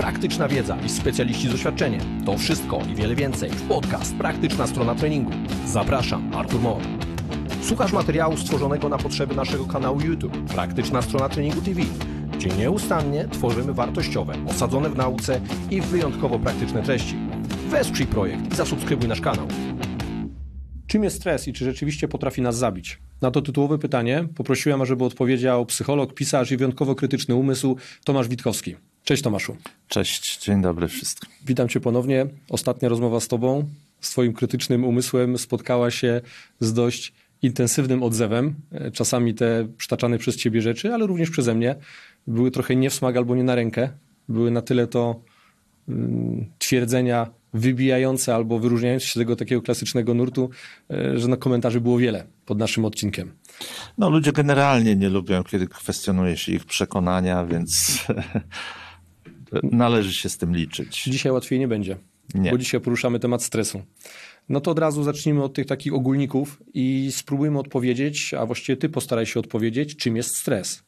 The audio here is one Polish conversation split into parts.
praktyczna wiedza i specjaliści z doświadczeniem. To wszystko i wiele więcej w podcast Praktyczna Strona Treningu. Zapraszam, Artur Mor. Słuchasz materiału stworzonego na potrzeby naszego kanału YouTube Praktyczna Strona Treningu TV, gdzie nieustannie tworzymy wartościowe, osadzone w nauce i wyjątkowo praktyczne treści. Wesprzyj projekt i zasubskrybuj nasz kanał. Czym jest stres i czy rzeczywiście potrafi nas zabić? Na to tytułowe pytanie poprosiłem, ażeby odpowiedział psycholog, pisarz i wyjątkowo krytyczny umysł Tomasz Witkowski. Cześć Tomaszu. Cześć, dzień dobry wszystkim. Witam Cię ponownie. Ostatnia rozmowa z Tobą, z Twoim krytycznym umysłem spotkała się z dość intensywnym odzewem. Czasami te przytaczane przez Ciebie rzeczy, ale również przeze mnie, były trochę nie w smak albo nie na rękę. Były na tyle to twierdzenia wybijające albo wyróżniające się z tego takiego klasycznego nurtu, że komentarzy było wiele pod naszym odcinkiem. No, ludzie generalnie nie lubią, kiedy kwestionuje się ich przekonania, więc należy się z tym liczyć. Dzisiaj łatwiej nie będzie, bo dzisiaj poruszamy temat stresu. No to od razu zacznijmy od tych takich ogólników i spróbujmy odpowiedzieć, a właściwie Ty postaraj się odpowiedzieć, czym jest stres.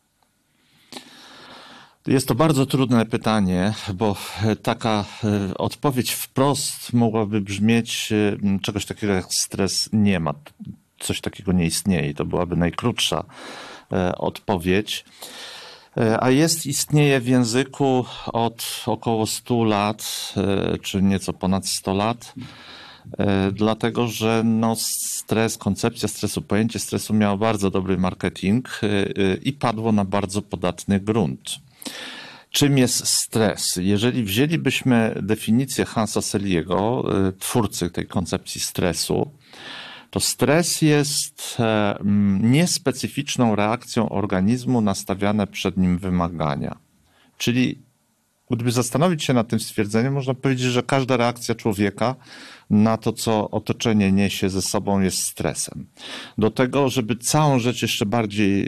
Jest to bardzo trudne pytanie, bo taka odpowiedź wprost mogłaby brzmieć, czegoś takiego jak stres nie ma. Coś takiego nie istnieje. To byłaby najkrótsza odpowiedź. A istnieje w języku od około 100 lat, czy nieco ponad 100 lat. Dlatego, że stres, koncepcja stresu, pojęcie stresu miało bardzo dobry marketing i padło na bardzo podatny grunt. Czym jest stres? Jeżeli wzięlibyśmy definicję Hansa Selliego, twórcy tej koncepcji stresu, to stres jest niespecyficzną reakcją organizmu na stawiane przed nim wymagania. Czyli gdyby zastanowić się nad tym stwierdzeniem, można powiedzieć, że każda reakcja człowieka na to, co otoczenie niesie ze sobą, jest stresem. Do tego, żeby całą rzecz jeszcze bardziej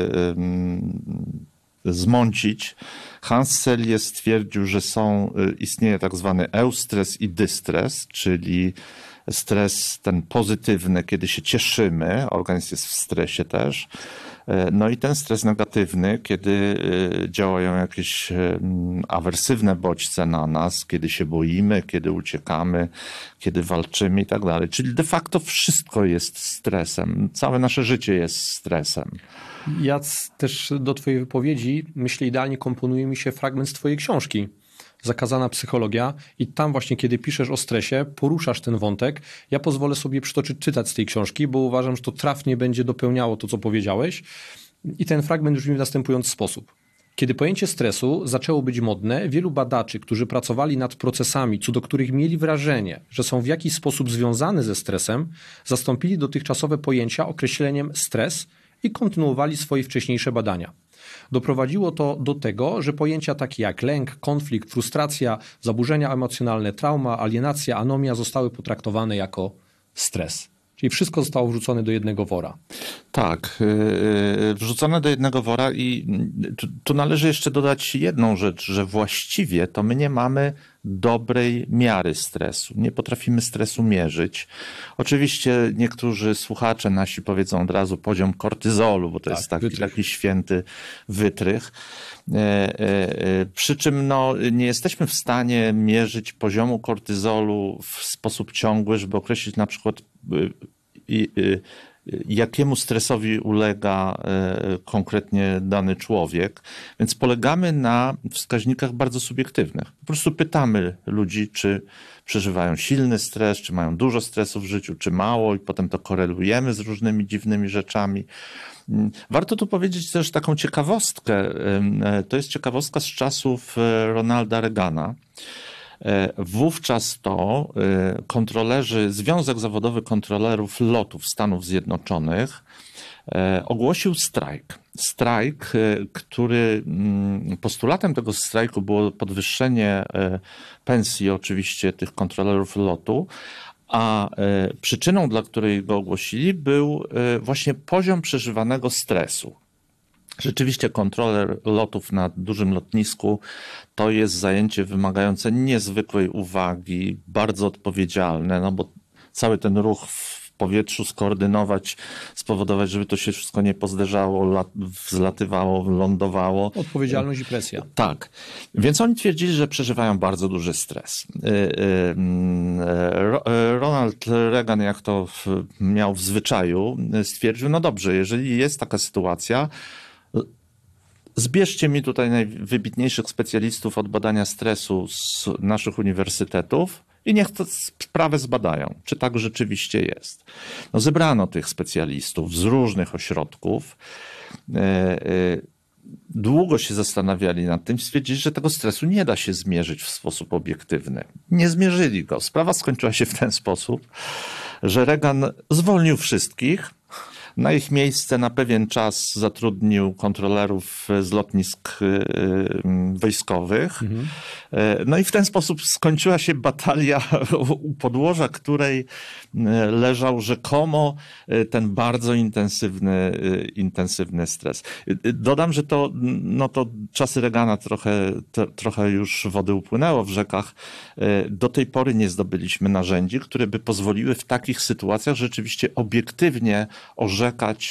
zmącić, Hans Selye stwierdził, że istnieje tak zwany eustres i dystres, czyli stres ten pozytywny, kiedy się cieszymy, organizm jest w stresie też, no i ten stres negatywny, kiedy działają jakieś awersywne bodźce na nas, kiedy się boimy, kiedy uciekamy, kiedy walczymy i tak dalej. Czyli de facto wszystko jest stresem. Całe nasze życie jest stresem. Ja też do Twojej wypowiedzi, myślę, idealnie komponuje mi się fragment z Twojej książki Zakazana psychologia i tam właśnie, kiedy piszesz o stresie, poruszasz ten wątek. Ja pozwolę sobie przytoczyć cytat z tej książki, bo uważam, że to trafnie będzie dopełniało to, co powiedziałeś. I ten fragment brzmi w następujący sposób. Kiedy pojęcie stresu zaczęło być modne, wielu badaczy, którzy pracowali nad procesami, co do których mieli wrażenie, że są w jakiś sposób związane ze stresem, zastąpili dotychczasowe pojęcia określeniem stres i kontynuowali swoje wcześniejsze badania. Doprowadziło to do tego, że pojęcia takie jak lęk, konflikt, frustracja, zaburzenia emocjonalne, trauma, alienacja, anomia zostały potraktowane jako stres. Czyli wszystko zostało wrzucone do jednego wora. Tak, wrzucone do jednego wora i tu należy jeszcze dodać jedną rzecz, że właściwie to my nie mamy dobrej miary stresu. Nie potrafimy stresu mierzyć. Oczywiście niektórzy słuchacze nasi powiedzą od razu poziom kortyzolu, bo to jest taki święty wytrych. Przy czym nie jesteśmy w stanie mierzyć poziomu kortyzolu w sposób ciągły, żeby określić na przykład jakiemu stresowi ulega konkretnie dany człowiek. Więc polegamy na wskaźnikach bardzo subiektywnych. Po prostu pytamy ludzi, czy przeżywają silny stres, czy mają dużo stresu w życiu, czy mało i potem to korelujemy z różnymi dziwnymi rzeczami. Warto tu powiedzieć też taką ciekawostkę. To jest ciekawostka z czasów Ronalda Reagana. Wówczas to Związek Zawodowy Kontrolerów Lotów Stanów Zjednoczonych ogłosił strajk. Strajk, który postulatem tego strajku było podwyższenie pensji oczywiście tych kontrolerów lotu, a przyczyną, dla której go ogłosili, był właśnie poziom przeżywanego stresu. Rzeczywiście kontroler lotów na dużym lotnisku to jest zajęcie wymagające niezwykłej uwagi, bardzo odpowiedzialne, bo cały ten ruch powietrzu skoordynować, spowodować, żeby to się wszystko nie pozderzało, wzlatywało, lądowało. Odpowiedzialność i presja. Tak. Więc oni twierdzili, że przeżywają bardzo duży stres. Ronald Reagan, jak to miał w zwyczaju, stwierdził, no dobrze, jeżeli jest taka sytuacja, zbierzcie mi tutaj najwybitniejszych specjalistów od badania stresu z naszych uniwersytetów i niech tę sprawę zbadają, czy tak rzeczywiście jest. No, zebrano tych specjalistów z różnych ośrodków. Długo się zastanawiali nad tym, stwierdzili, że tego stresu nie da się zmierzyć w sposób obiektywny. Nie zmierzyli go. Sprawa skończyła się w ten sposób, że Reagan zwolnił wszystkich. Na ich miejsce na pewien czas zatrudnił kontrolerów z lotnisk wojskowych. No i w ten sposób skończyła się batalia, u podłoża której leżał rzekomo ten bardzo intensywny stres. Dodam, że to czasy Reagana trochę już wody upłynęło w rzekach. Do tej pory nie zdobyliśmy narzędzi, które by pozwoliły w takich sytuacjach rzeczywiście obiektywnie orzekać,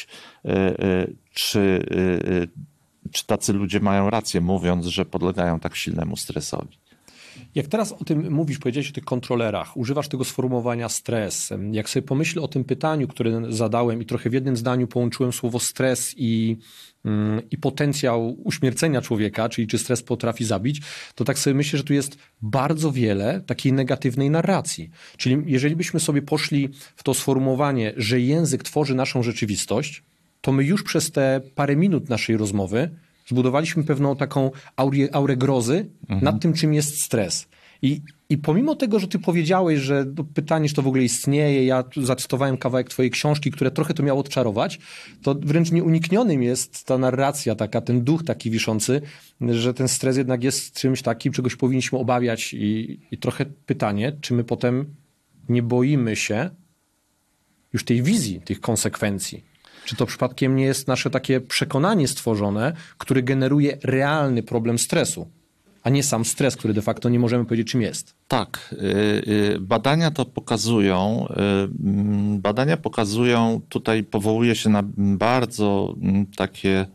czy tacy ludzie mają rację, mówiąc, że podlegają tak silnemu stresowi. Jak teraz o tym mówisz, powiedziałeś o tych kontrolerach, używasz tego sformułowania stres. Jak sobie pomyślę o tym pytaniu, które zadałem i trochę w jednym zdaniu połączyłem słowo stres i potencjał uśmiercenia człowieka, czyli czy stres potrafi zabić, to tak sobie myślę, że tu jest bardzo wiele takiej negatywnej narracji. Czyli jeżeli byśmy sobie poszli w to sformułowanie, że język tworzy naszą rzeczywistość, to my już przez te parę minut naszej rozmowy zbudowaliśmy pewną taką aurę grozy nad tym, czym jest stres. I pomimo tego, że ty powiedziałeś, że pytanie, czy to w ogóle istnieje, ja tu zacytowałem kawałek twojej książki, które trochę to miało odczarować, to wręcz nieuniknionym jest ta narracja taka, ten duch taki wiszący, że ten stres jednak jest czymś takim, czegoś powinniśmy obawiać i trochę pytanie, czy my potem nie boimy się już tej wizji, tych konsekwencji. Czy to przypadkiem nie jest nasze takie przekonanie stworzone, które generuje realny problem stresu, a nie sam stres, który de facto nie możemy powiedzieć, czym jest? Tak. Badania to pokazują. Badania pokazują, tutaj powołuje się na bardzo takie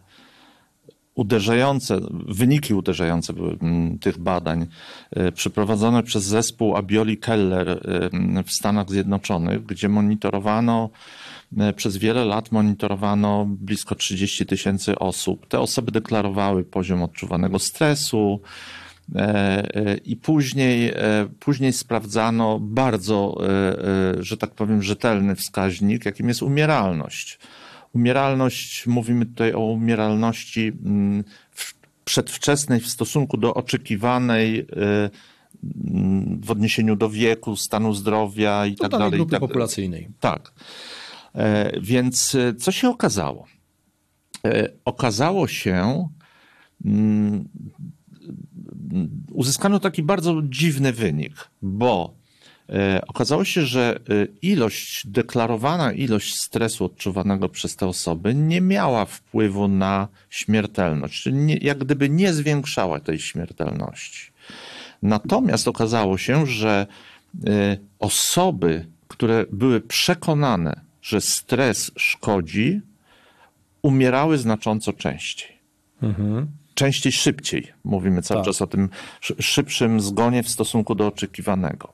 wyniki uderzające były tych badań przeprowadzone przez zespół Abioli-Keller w Stanach Zjednoczonych, gdzie przez wiele lat monitorowano blisko 30 000 osób. Te osoby deklarowały poziom odczuwanego stresu i później sprawdzano bardzo, że tak powiem, rzetelny wskaźnik, jakim jest umieralność. Mówimy tutaj o umieralności przedwczesnej w stosunku do oczekiwanej w odniesieniu do wieku, stanu zdrowia i tak dalej. Grupy populacyjnej. Tak. Więc co się okazało? Okazało się, uzyskano taki bardzo dziwny wynik, bo okazało się, że deklarowana ilość stresu odczuwanego przez te osoby nie miała wpływu na śmiertelność, czyli jak gdyby nie zwiększała tej śmiertelności. Natomiast okazało się, że osoby, które były przekonane, że stres szkodzi, umierały znacząco częściej. Częściej, szybciej. Mówimy cały czas o tym szybszym zgonie w stosunku do oczekiwanego.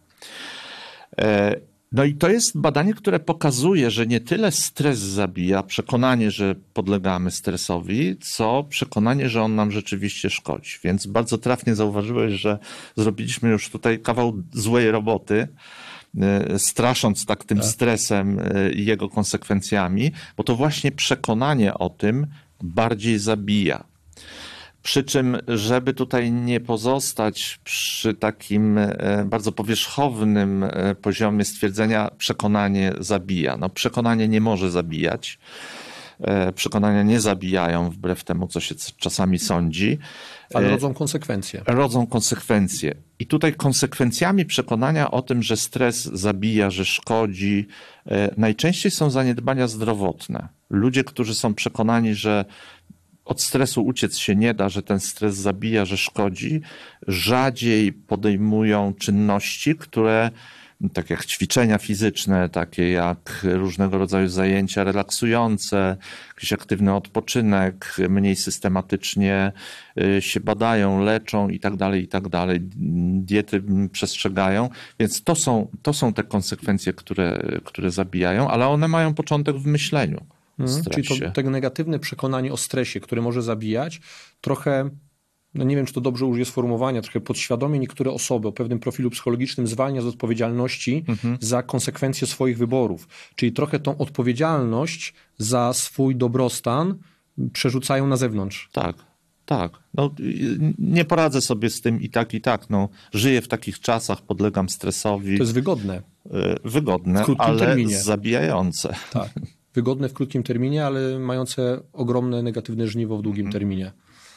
No i to jest badanie, które pokazuje, że nie tyle stres zabija, przekonanie, że podlegamy stresowi, co przekonanie, że on nam rzeczywiście szkodzi. Więc bardzo trafnie zauważyłeś, że zrobiliśmy już tutaj kawał złej roboty, strasząc tak tym stresem i jego konsekwencjami, bo to właśnie przekonanie o tym bardziej zabija. Przy czym, żeby tutaj nie pozostać przy takim bardzo powierzchownym poziomie stwierdzenia, przekonanie zabija. No, przekonanie nie może zabijać. Przekonania nie zabijają, wbrew temu, co się czasami sądzi. Ale rodzą konsekwencje. Rodzą konsekwencje. I tutaj konsekwencjami przekonania o tym, że stres zabija, że szkodzi, najczęściej są zaniedbania zdrowotne. Ludzie, którzy są przekonani, że od stresu uciec się nie da, że ten stres zabija, że szkodzi, rzadziej podejmują czynności, które tak jak ćwiczenia fizyczne, takie jak różnego rodzaju zajęcia relaksujące, jakiś aktywny odpoczynek, mniej systematycznie się badają, leczą i tak dalej, diety przestrzegają, więc to są te konsekwencje, które zabijają, ale one mają początek w myśleniu. Czyli to negatywne przekonanie o stresie, które może zabijać, trochę, no nie wiem, czy to dobrze użyję sformułowania, trochę podświadomie niektóre osoby o pewnym profilu psychologicznym zwalnia z odpowiedzialności za konsekwencje swoich wyborów. Czyli trochę tą odpowiedzialność za swój dobrostan przerzucają na zewnątrz. Tak. No, nie poradzę sobie z tym i tak. No, żyję w takich czasach, podlegam stresowi. To jest wygodne. Wygodne, ale terminie. Zabijające. Tak. Wygodne w krótkim terminie, ale mające ogromne negatywne żniwo w długim terminie.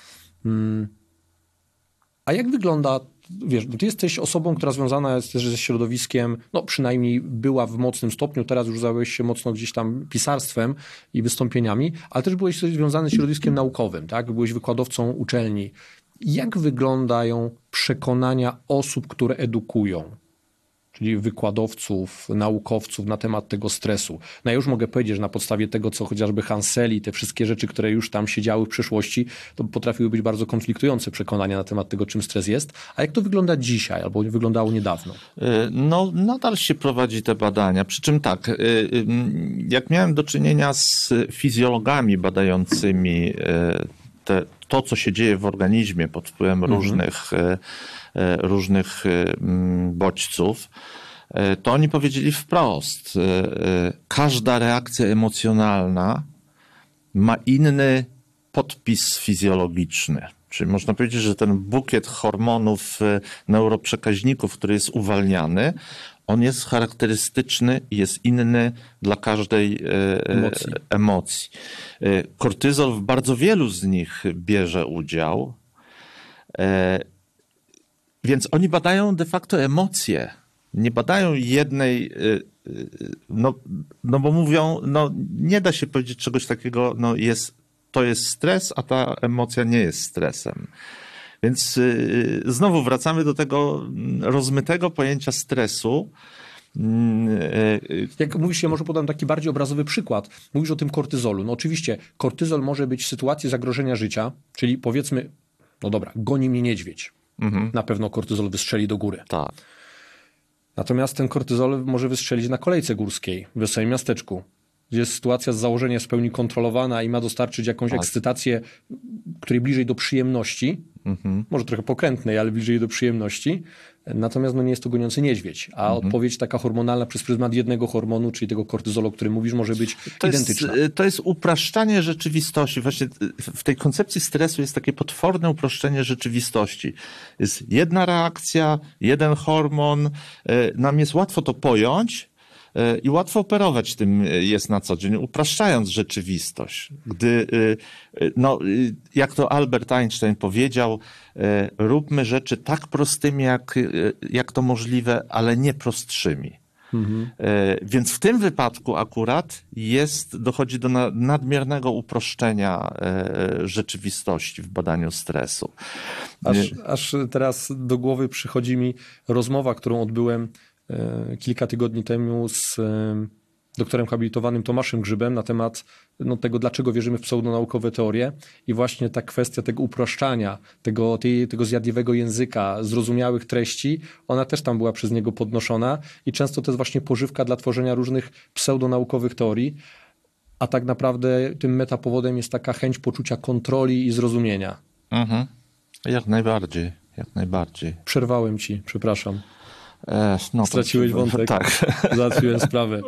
A jak wygląda, wiesz, ty jesteś osobą, która związana jest też ze środowiskiem, no przynajmniej była w mocnym stopniu, teraz już zająłeś się mocno gdzieś tam pisarstwem i wystąpieniami, ale też byłeś związany z środowiskiem naukowym, tak? Byłeś wykładowcą uczelni. Jak wyglądają przekonania osób, które edukują? Czyli wykładowców, naukowców na temat tego stresu. No ja już mogę powiedzieć, że na podstawie tego, co chociażby Hansel, te wszystkie rzeczy, które już tam się działy w przeszłości, to potrafiły być bardzo konfliktujące przekonania na temat tego, czym stres jest. A jak to wygląda dzisiaj, albo wyglądało niedawno? No, nadal się prowadzi te badania. Przy czym tak, jak miałem do czynienia z fizjologami badającymi to, co się dzieje w organizmie pod wpływem różnych bodźców, to oni powiedzieli wprost, każda reakcja emocjonalna ma inny podpis fizjologiczny. Czyli można powiedzieć, że ten bukiet hormonów, neuroprzekaźników, który jest uwalniany, on jest charakterystyczny i jest inny dla każdej emocji. Kortyzol w bardzo wielu z nich bierze udział, więc oni badają de facto emocje. Nie badają jednej, no bo mówią, no nie da się powiedzieć czegoś takiego, no to jest stres, a ta emocja nie jest stresem. Więc znowu wracamy do tego rozmytego pojęcia stresu. Jak mówisz, ja może podam taki bardziej obrazowy przykład. Mówisz o tym kortyzolu. No oczywiście kortyzol może być w sytuacji zagrożenia życia, czyli powiedzmy, no dobra, goni mnie niedźwiedź. Na pewno kortyzol wystrzeli do góry. Tak. Natomiast ten kortyzol może wystrzelić na kolejce górskiej w wesołym miasteczku, gdzie sytuacja z założenia jest w pełni kontrolowana i ma dostarczyć jakąś ekscytację, której bliżej do przyjemności, może trochę pokrętnej, ale bliżej do przyjemności. Natomiast no nie jest to goniący niedźwiedź, a odpowiedź taka hormonalna przez pryzmat jednego hormonu, czyli tego kortyzolu, o którym mówisz, może być identyczna. To jest upraszczanie rzeczywistości. Właśnie w tej koncepcji stresu jest takie potworne uproszczenie rzeczywistości. Jest jedna reakcja, jeden hormon. Nam jest łatwo to pojąć, i łatwo operować tym jest na co dzień, upraszczając rzeczywistość. Jak to Albert Einstein powiedział, róbmy rzeczy tak prostymi, jak to możliwe, ale nie prostszymi. Więc w tym wypadku akurat dochodzi do nadmiernego uproszczenia rzeczywistości w badaniu stresu. Aż teraz do głowy przychodzi mi rozmowa, którą odbyłem kilka tygodni temu z doktorem habilitowanym Tomaszem Grzybem na temat tego, dlaczego wierzymy w pseudonaukowe teorie i właśnie ta kwestia tego uproszczania, tego zjadliwego języka, zrozumiałych treści, ona też tam była przez niego podnoszona i często to jest właśnie pożywka dla tworzenia różnych pseudonaukowych teorii, a tak naprawdę tym metapowodem jest taka chęć poczucia kontroli i zrozumienia. Jak najbardziej. Przerwałem ci, przepraszam. Straciłeś wątek. Tak. Załatwiłem sprawę.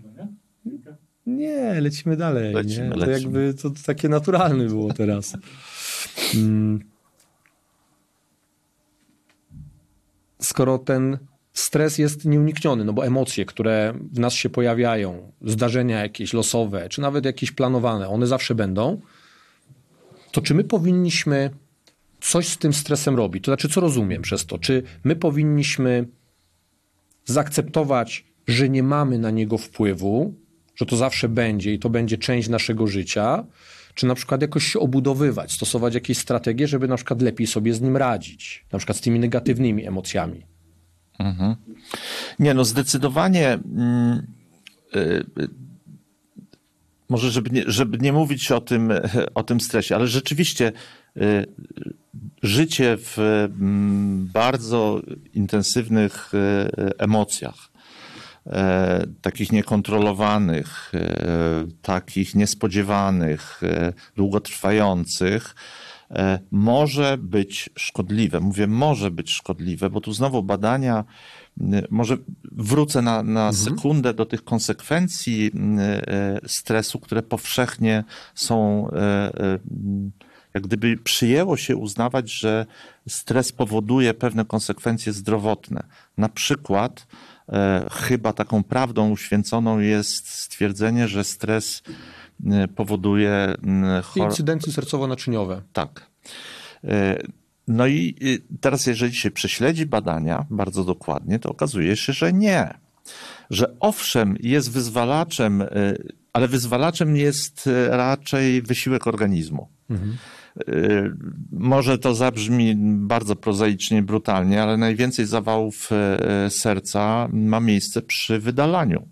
Nie, lecimy dalej. Lecimy. To jakby to takie naturalne było teraz. Skoro ten stres jest nieunikniony, no bo emocje, które w nas się pojawiają, zdarzenia jakieś losowe, czy nawet jakieś planowane, one zawsze będą, to czy my powinniśmy coś z tym stresem robić? To znaczy, co rozumiem przez to? Czy my powinniśmy zaakceptować, że nie mamy na niego wpływu, że to zawsze będzie i to będzie część naszego życia, czy na przykład jakoś się obudowywać, stosować jakieś strategie, żeby na przykład lepiej sobie z nim radzić, na przykład z tymi negatywnymi emocjami? Mhm. Nie, no zdecydowanie może żeby nie mówić o tym stresie, ale rzeczywiście życie w bardzo intensywnych emocjach, takich niekontrolowanych, takich niespodziewanych, długotrwających, może być szkodliwe. Mówię, może być szkodliwe, bo tu znowu badania, może wrócę na sekundę do tych konsekwencji stresu, które powszechnie są, jak gdyby przyjęło się uznawać, że stres powoduje pewne konsekwencje zdrowotne. Na przykład chyba taką prawdą uświęconą jest stwierdzenie, że stres powoduje incydencje sercowo-naczyniowe. Tak. No i teraz, jeżeli się prześledzi badania bardzo dokładnie, to okazuje się, że nie. Że owszem, jest wyzwalaczem, ale wyzwalaczem jest raczej wysiłek organizmu. Może to zabrzmi bardzo prozaicznie, brutalnie, ale najwięcej zawałów serca ma miejsce przy wydalaniu.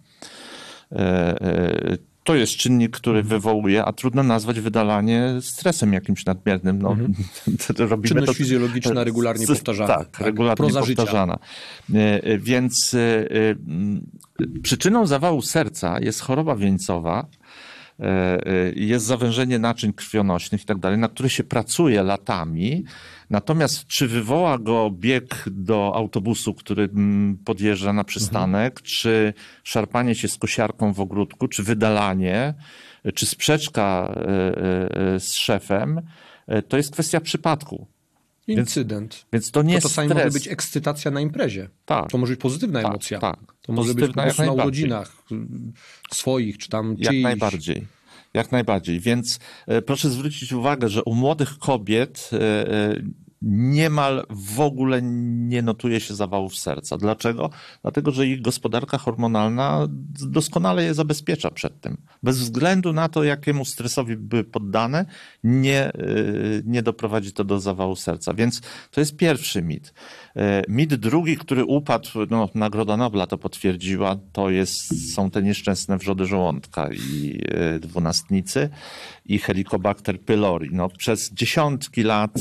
To jest czynnik, który wywołuje, a trudno nazwać wydalanie stresem jakimś nadmiernym. No, robimy czynność fizjologiczna regularnie powtarzana. Tak, regularnie powtarzana. Więc przyczyną zawału serca jest choroba wieńcowa, jest zawężenie naczyń krwionośnych i tak dalej, na które się pracuje latami. Natomiast czy wywoła go bieg do autobusu, który podjeżdża na przystanek, czy szarpanie się z kosiarką w ogródku, czy wydalanie, czy sprzeczka z szefem, to jest kwestia przypadku. Incydent. Więc to nie jest czasami stres. może być ekscytacja na imprezie. Tak. To może być pozytywna emocja. Tak. To może być po prostu na urodzinach swoich, czy tam czyjś. Jak najbardziej. Jak najbardziej. Więc proszę zwrócić uwagę, że u młodych kobiet niemal w ogóle nie notuje się zawałów serca. Dlaczego? Dlatego, że ich gospodarka hormonalna doskonale je zabezpiecza przed tym. Bez względu na to, jakiemu stresowi były poddane, nie doprowadzi to do zawału serca. Więc to jest pierwszy mit. Mit drugi, który upadł, no, Nagroda Nobla to potwierdziła, są te nieszczęsne wrzody żołądka i dwunastnicy i Helicobacter pylori. No, przez dziesiątki lat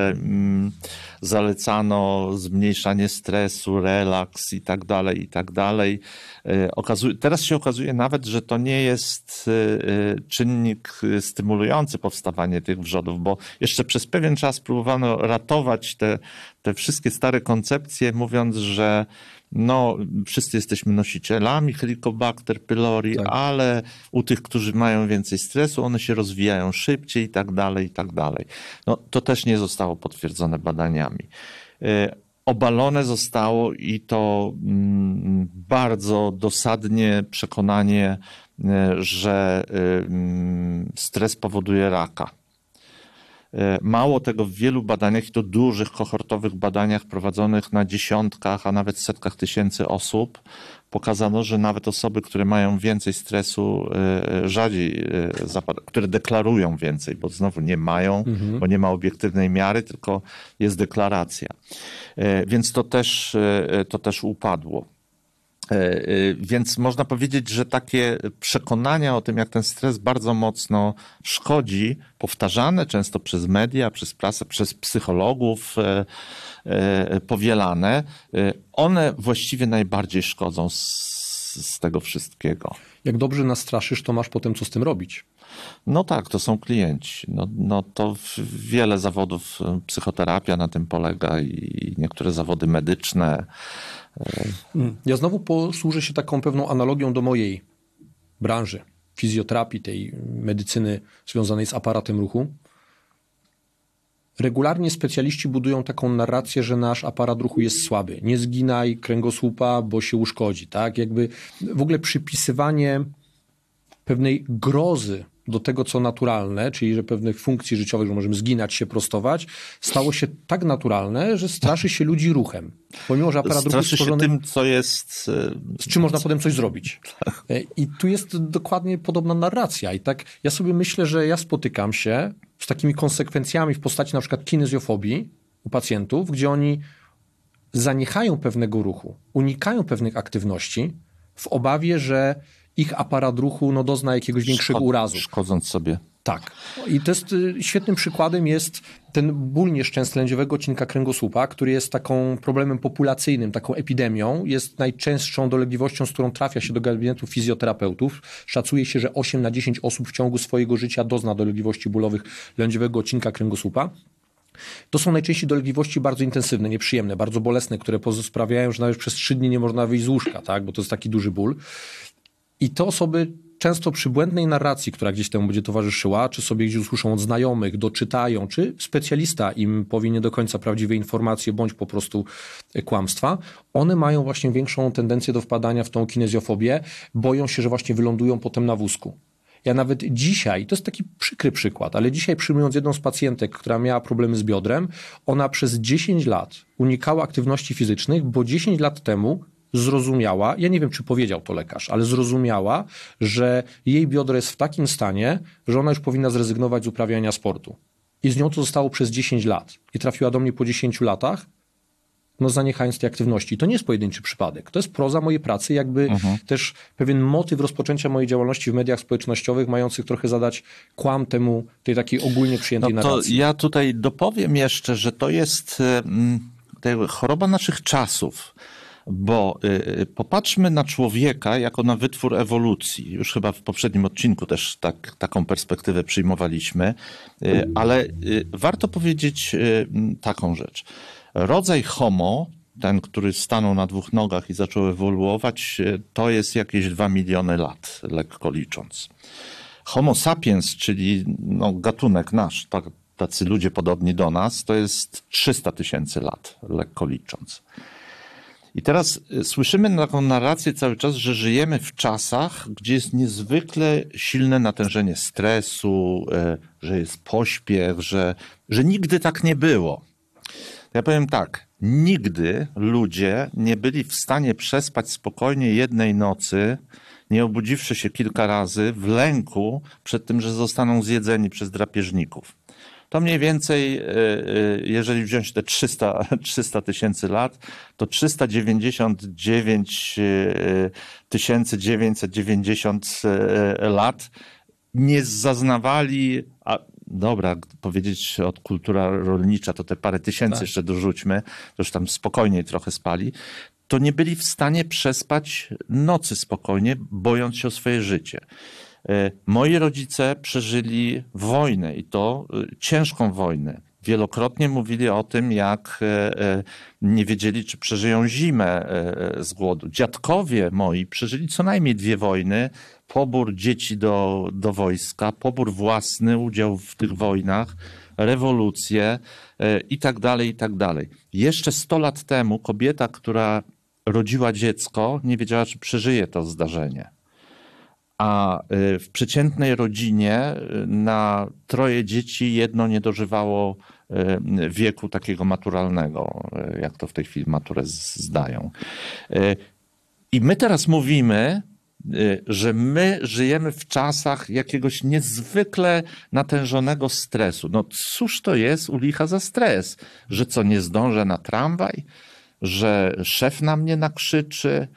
zalecano zmniejszanie stresu, relaks i tak dalej, i tak dalej. Teraz się okazuje nawet, że to nie jest czynnik stymulujący powstawanie tych wrzodów, bo jeszcze przez pewien czas próbowano ratować te wszystkie stare koncepcje, mówiąc, że no, wszyscy jesteśmy nosicielami Helicobacter pylori, tak, ale u tych, którzy mają więcej stresu, one się rozwijają szybciej i tak dalej, i tak dalej. No, to też nie zostało potwierdzone badaniami. Obalone zostało i to bardzo dosadnie przekonanie, że stres powoduje raka. Mało tego, w wielu badaniach, i to dużych, kohortowych badaniach prowadzonych na dziesiątkach, a nawet setkach tysięcy osób, pokazano, że nawet osoby, które mają więcej stresu, rzadziej, które deklarują więcej, bo znowu nie mają, bo nie ma obiektywnej miary, tylko jest deklaracja. Więc to też upadło. Więc można powiedzieć, że takie przekonania o tym, jak ten stres bardzo mocno szkodzi, powtarzane często przez media, przez prasę, przez psychologów, powielane, one właściwie najbardziej szkodzą z tego wszystkiego. Jak dobrze nastraszysz, to masz potem co z tym robić. No tak, to są klienci. No to wiele zawodów, psychoterapia na tym polega i niektóre zawody medyczne. Ja znowu posłużę się taką pewną analogią do mojej branży, fizjoterapii, tej medycyny związanej z aparatem ruchu. Regularnie specjaliści budują taką narrację, że nasz aparat ruchu jest słaby. Nie zginaj kręgosłupa, bo się uszkodzi. Tak? Jakby w ogóle przypisywanie pewnej grozy do tego, co naturalne, czyli że pewnych funkcji życiowych, że możemy zginać się, prostować, stało się tak naturalne, że straszy się ludzi ruchem. Pomimo, że aparat ruchu jest stworzony... się tym, co jest... Z czym można potem coś zrobić. I tu jest dokładnie podobna narracja. I tak ja sobie myślę, że ja spotykam się z takimi konsekwencjami w postaci na przykład kinezjofobii u pacjentów, gdzie oni zaniechają pewnego ruchu, unikają pewnych aktywności w obawie, że ich aparat ruchu dozna jakiegoś większego urazu. Szkodząc sobie. Tak. I to jest świetnym przykładem jest ten ból nieszczęsny lędźwiowego odcinka kręgosłupa, który jest taką problemem populacyjnym, taką epidemią. Jest najczęstszą dolegliwością, z którą trafia się do gabinetu fizjoterapeutów. Szacuje się, że 8 na 10 osób w ciągu swojego życia dozna dolegliwości bólowych lędźwiowego odcinka kręgosłupa. To są najczęściej dolegliwości bardzo intensywne, nieprzyjemne, bardzo bolesne, które sprawiają, że nawet przez 3 dni nie można wyjść z łóżka, tak? Bo to jest taki duży ból. I te osoby często przy błędnej narracji, która gdzieś temu będzie towarzyszyła, czy sobie gdzieś usłyszą od znajomych, doczytają, czy specjalista im powie nie do końca prawdziwe informacje, bądź po prostu kłamstwa, one mają właśnie większą tendencję do wpadania w tą kinezjofobię, boją się, że właśnie wylądują potem na wózku. Ja nawet dzisiaj, to jest taki przykry przykład, ale dzisiaj przyjmując jedną z pacjentek, która miała problemy z biodrem, ona przez 10 lat unikała aktywności fizycznych, bo 10 lat temu zrozumiała, ja nie wiem, czy powiedział to lekarz, ale zrozumiała, że jej biodro jest w takim stanie, że ona już powinna zrezygnować z uprawiania sportu. I z nią to zostało przez 10 lat. I trafiła do mnie po 10 latach, zaniechając tej aktywności. To nie jest pojedynczy przypadek. To jest proza mojej pracy, jakby też pewien motyw rozpoczęcia mojej działalności w mediach społecznościowych, mających trochę zadać kłam tej takiej ogólnie przyjętej narracji. To ja tutaj dopowiem jeszcze, że to jest choroba naszych czasów. Bo popatrzmy na człowieka jako na wytwór ewolucji. Już chyba w poprzednim odcinku też taką perspektywę przyjmowaliśmy, ale warto powiedzieć taką rzecz. Rodzaj Homo, ten, który stanął na 2 nogach i zaczął ewoluować, to jest jakieś 2 miliony lat, lekko licząc. Homo sapiens, czyli gatunek nasz, tacy ludzie podobni do nas, to jest 300 000 lat, lekko licząc. I teraz słyszymy taką narrację cały czas, że żyjemy w czasach, gdzie jest niezwykle silne natężenie stresu, że jest pośpiech, że nigdy tak nie było. Ja powiem tak, nigdy ludzie nie byli w stanie przespać spokojnie jednej nocy, nie obudziwszy się kilka razy w lęku przed tym, że zostaną zjedzeni przez drapieżników. To mniej więcej, jeżeli wziąć te 300 000 lat, to 399 990 lat nie zaznawali, dobra, powiedzieć od kultura rolnicza, to te parę tysięcy jeszcze dorzućmy, to już tam spokojniej trochę spali, to nie byli w stanie przespać nocy spokojnie, bojąc się o swoje życie. Moi rodzice przeżyli wojnę i to ciężką wojnę. Wielokrotnie mówili o tym, jak nie wiedzieli, czy przeżyją zimę z głodu. Dziadkowie moi przeżyli co najmniej 2 wojny, pobór dzieci do wojska, pobór własny, udział w tych wojnach, rewolucje i tak dalej, i tak dalej. Jeszcze 100 lat temu kobieta, która rodziła dziecko, nie wiedziała, czy przeżyje to zdarzenie. A w przeciętnej rodzinie na 3 dzieci 1 nie dożywało wieku takiego maturalnego, jak to w tej chwili maturę zdają. I my teraz mówimy, że my żyjemy w czasach jakiegoś niezwykle natężonego stresu. Cóż to jest u licha za stres? Że co, nie zdążę na tramwaj? Że szef na mnie nakrzyczy?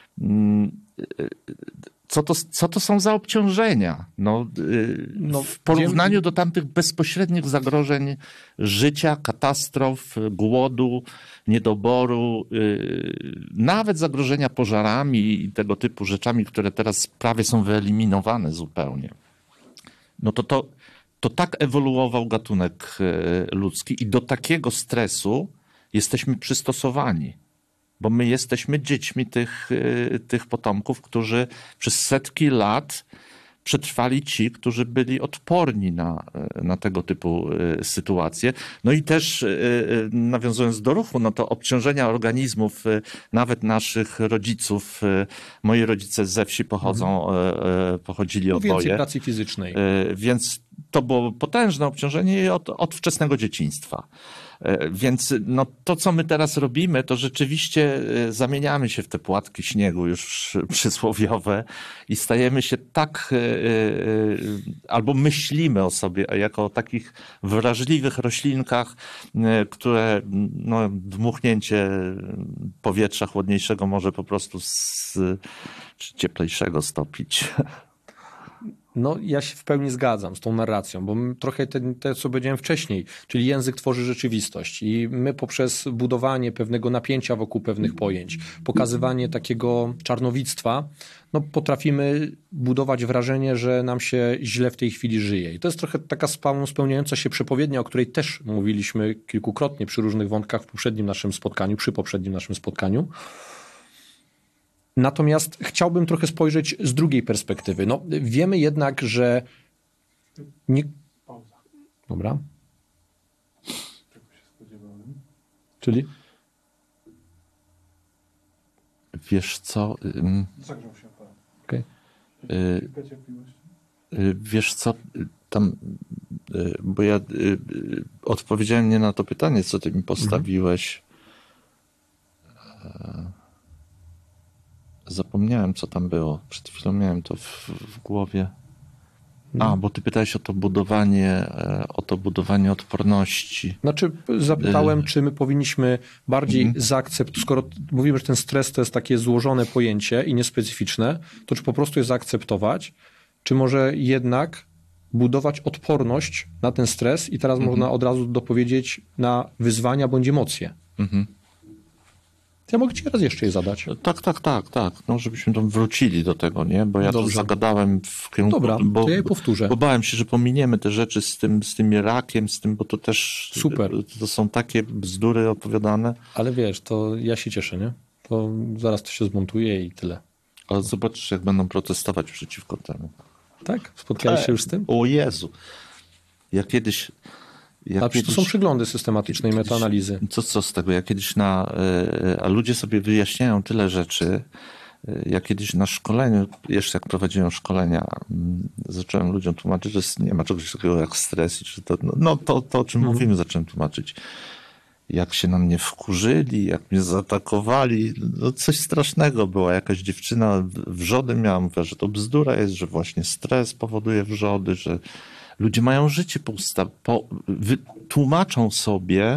Co to są za obciążenia? W porównaniu do tamtych bezpośrednich zagrożeń życia, katastrof, głodu, niedoboru, nawet zagrożenia pożarami i tego typu rzeczami, które teraz prawie są wyeliminowane zupełnie. To tak ewoluował gatunek ludzki i do takiego stresu jesteśmy przystosowani. Bo my jesteśmy dziećmi tych potomków, którzy przez setki lat przetrwali ci, którzy byli odporni na tego typu sytuacje. I też nawiązując do ruchu, to obciążenia organizmów, nawet naszych rodziców, moi rodzice ze wsi pochodzili oboje. Więcej pracy fizycznej. Więc to było potężne obciążenie i od wczesnego dzieciństwa. Więc no, to, co my teraz robimy, to rzeczywiście zamieniamy się w te płatki śniegu już przysłowiowe i stajemy się tak, albo myślimy o sobie jako o takich wrażliwych roślinkach, które no, dmuchnięcie powietrza chłodniejszego może po prostu czy cieplejszego stopić. No, ja się w pełni zgadzam z tą narracją, bo trochę to, co powiedziałem wcześniej, czyli język tworzy rzeczywistość i my poprzez budowanie pewnego napięcia wokół pewnych pojęć, pokazywanie takiego czarnowictwa, no, potrafimy budować wrażenie, że nam się źle w tej chwili żyje. I to jest trochę taka spełniająca się przepowiednia, o której też mówiliśmy kilkukrotnie przy różnych wątkach w poprzednim naszym spotkaniu, przy poprzednim naszym spotkaniu. Natomiast chciałbym trochę spojrzeć z drugiej perspektywy. No, wiemy jednak, że... Nie... Dobra. Czego się spodziewałem? Czyli? Wiesz co? Zagrzał się aparat. Okay. Kilka cierpliwości. Wiesz co? Tam, bo ja odpowiedziałem nie na to pytanie, co ty mi postawiłeś. Zapomniałem, co tam było. Przed chwilą miałem to w głowie. Bo ty pytałeś o to budowanie odporności. Znaczy zapytałem, czy my powinniśmy bardziej zaakceptować, skoro mówimy, że ten stres to jest takie złożone pojęcie i niespecyficzne, to czy po prostu je zaakceptować, czy może jednak budować odporność na ten stres i teraz można od razu dopowiedzieć na wyzwania bądź emocje. Ja mogę ci raz jeszcze je zadać. Tak. No, żebyśmy tam wrócili do tego, nie? Bo ja to zagadałem w kierunku... Dobra, to ja je powtórzę. Bo bałem się, że pominiemy te rzeczy z tym rakiem, bo to też... Super. To są takie bzdury opowiadane. Ale wiesz, to ja się cieszę, nie? To zaraz to się zmontuje i tyle. Ale zobaczysz, jak będą protestować przeciwko temu. Tak? Spotkałeś się już z tym? O Jezu. Ja kiedyś... To są przeglądy systematycznej metaanalizy. Co z tego? Ja kiedyś a ludzie sobie wyjaśniają tyle rzeczy. Ja kiedyś na szkoleniu, jeszcze jak prowadziłem szkolenia, zacząłem ludziom tłumaczyć, że nie ma czegoś takiego jak stres. I że to, o czym mówimy, zacząłem tłumaczyć. Jak się na mnie wkurzyli, jak mnie zaatakowali, no coś strasznego było. Jakaś dziewczyna wrzody miała, mówiła, że to bzdura jest, że właśnie stres powoduje wrzody, że ludzie mają życie tłumaczą sobie,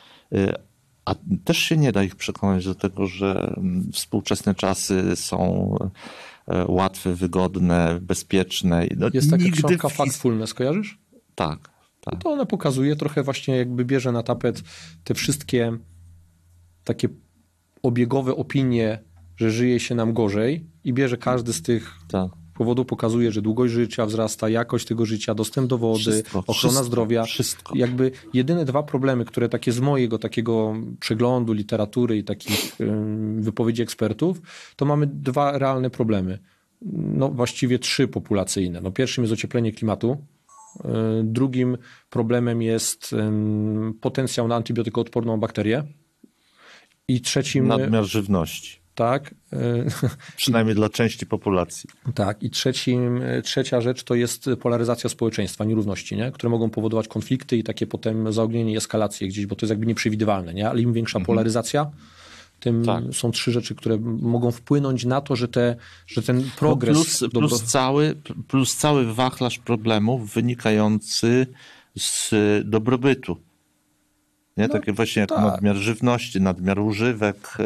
a też się nie da ich przekonać do tego, że współczesne czasy są łatwe, wygodne, bezpieczne. No, jest taka książka Factfulness, kojarzysz? Tak. No to ona pokazuje trochę właśnie, jakby bierze na tapet te wszystkie takie obiegowe opinie, że żyje się nam gorzej i bierze każdy z tych powodów, pokazuje, że długość życia wzrasta, jakość tego życia, dostęp do wody, ochrona zdrowia. Wszystko. Jakby jedyne dwa problemy, które takie z mojego takiego przeglądu literatury i takich wypowiedzi ekspertów, to mamy dwa realne problemy. No właściwie trzy populacyjne. No pierwszym jest ocieplenie klimatu. Drugim problemem jest potencjał na antybiotykoodporną bakterię. I trzecim... Nadmiar żywności. Tak. Przynajmniej dla części populacji. Tak. I trzecia rzecz to jest polaryzacja społeczeństwa, nierówności, nie? Które mogą powodować konflikty i takie potem zaognienie i eskalacje gdzieś, bo to jest jakby nieprzewidywalne, nie? Ale im większa polaryzacja, tym są trzy rzeczy, które mogą wpłynąć na to, że ten progres... Plus cały wachlarz problemów wynikający z dobrobytu. Nie? Takie właśnie jak nadmiar żywności, nadmiar używek,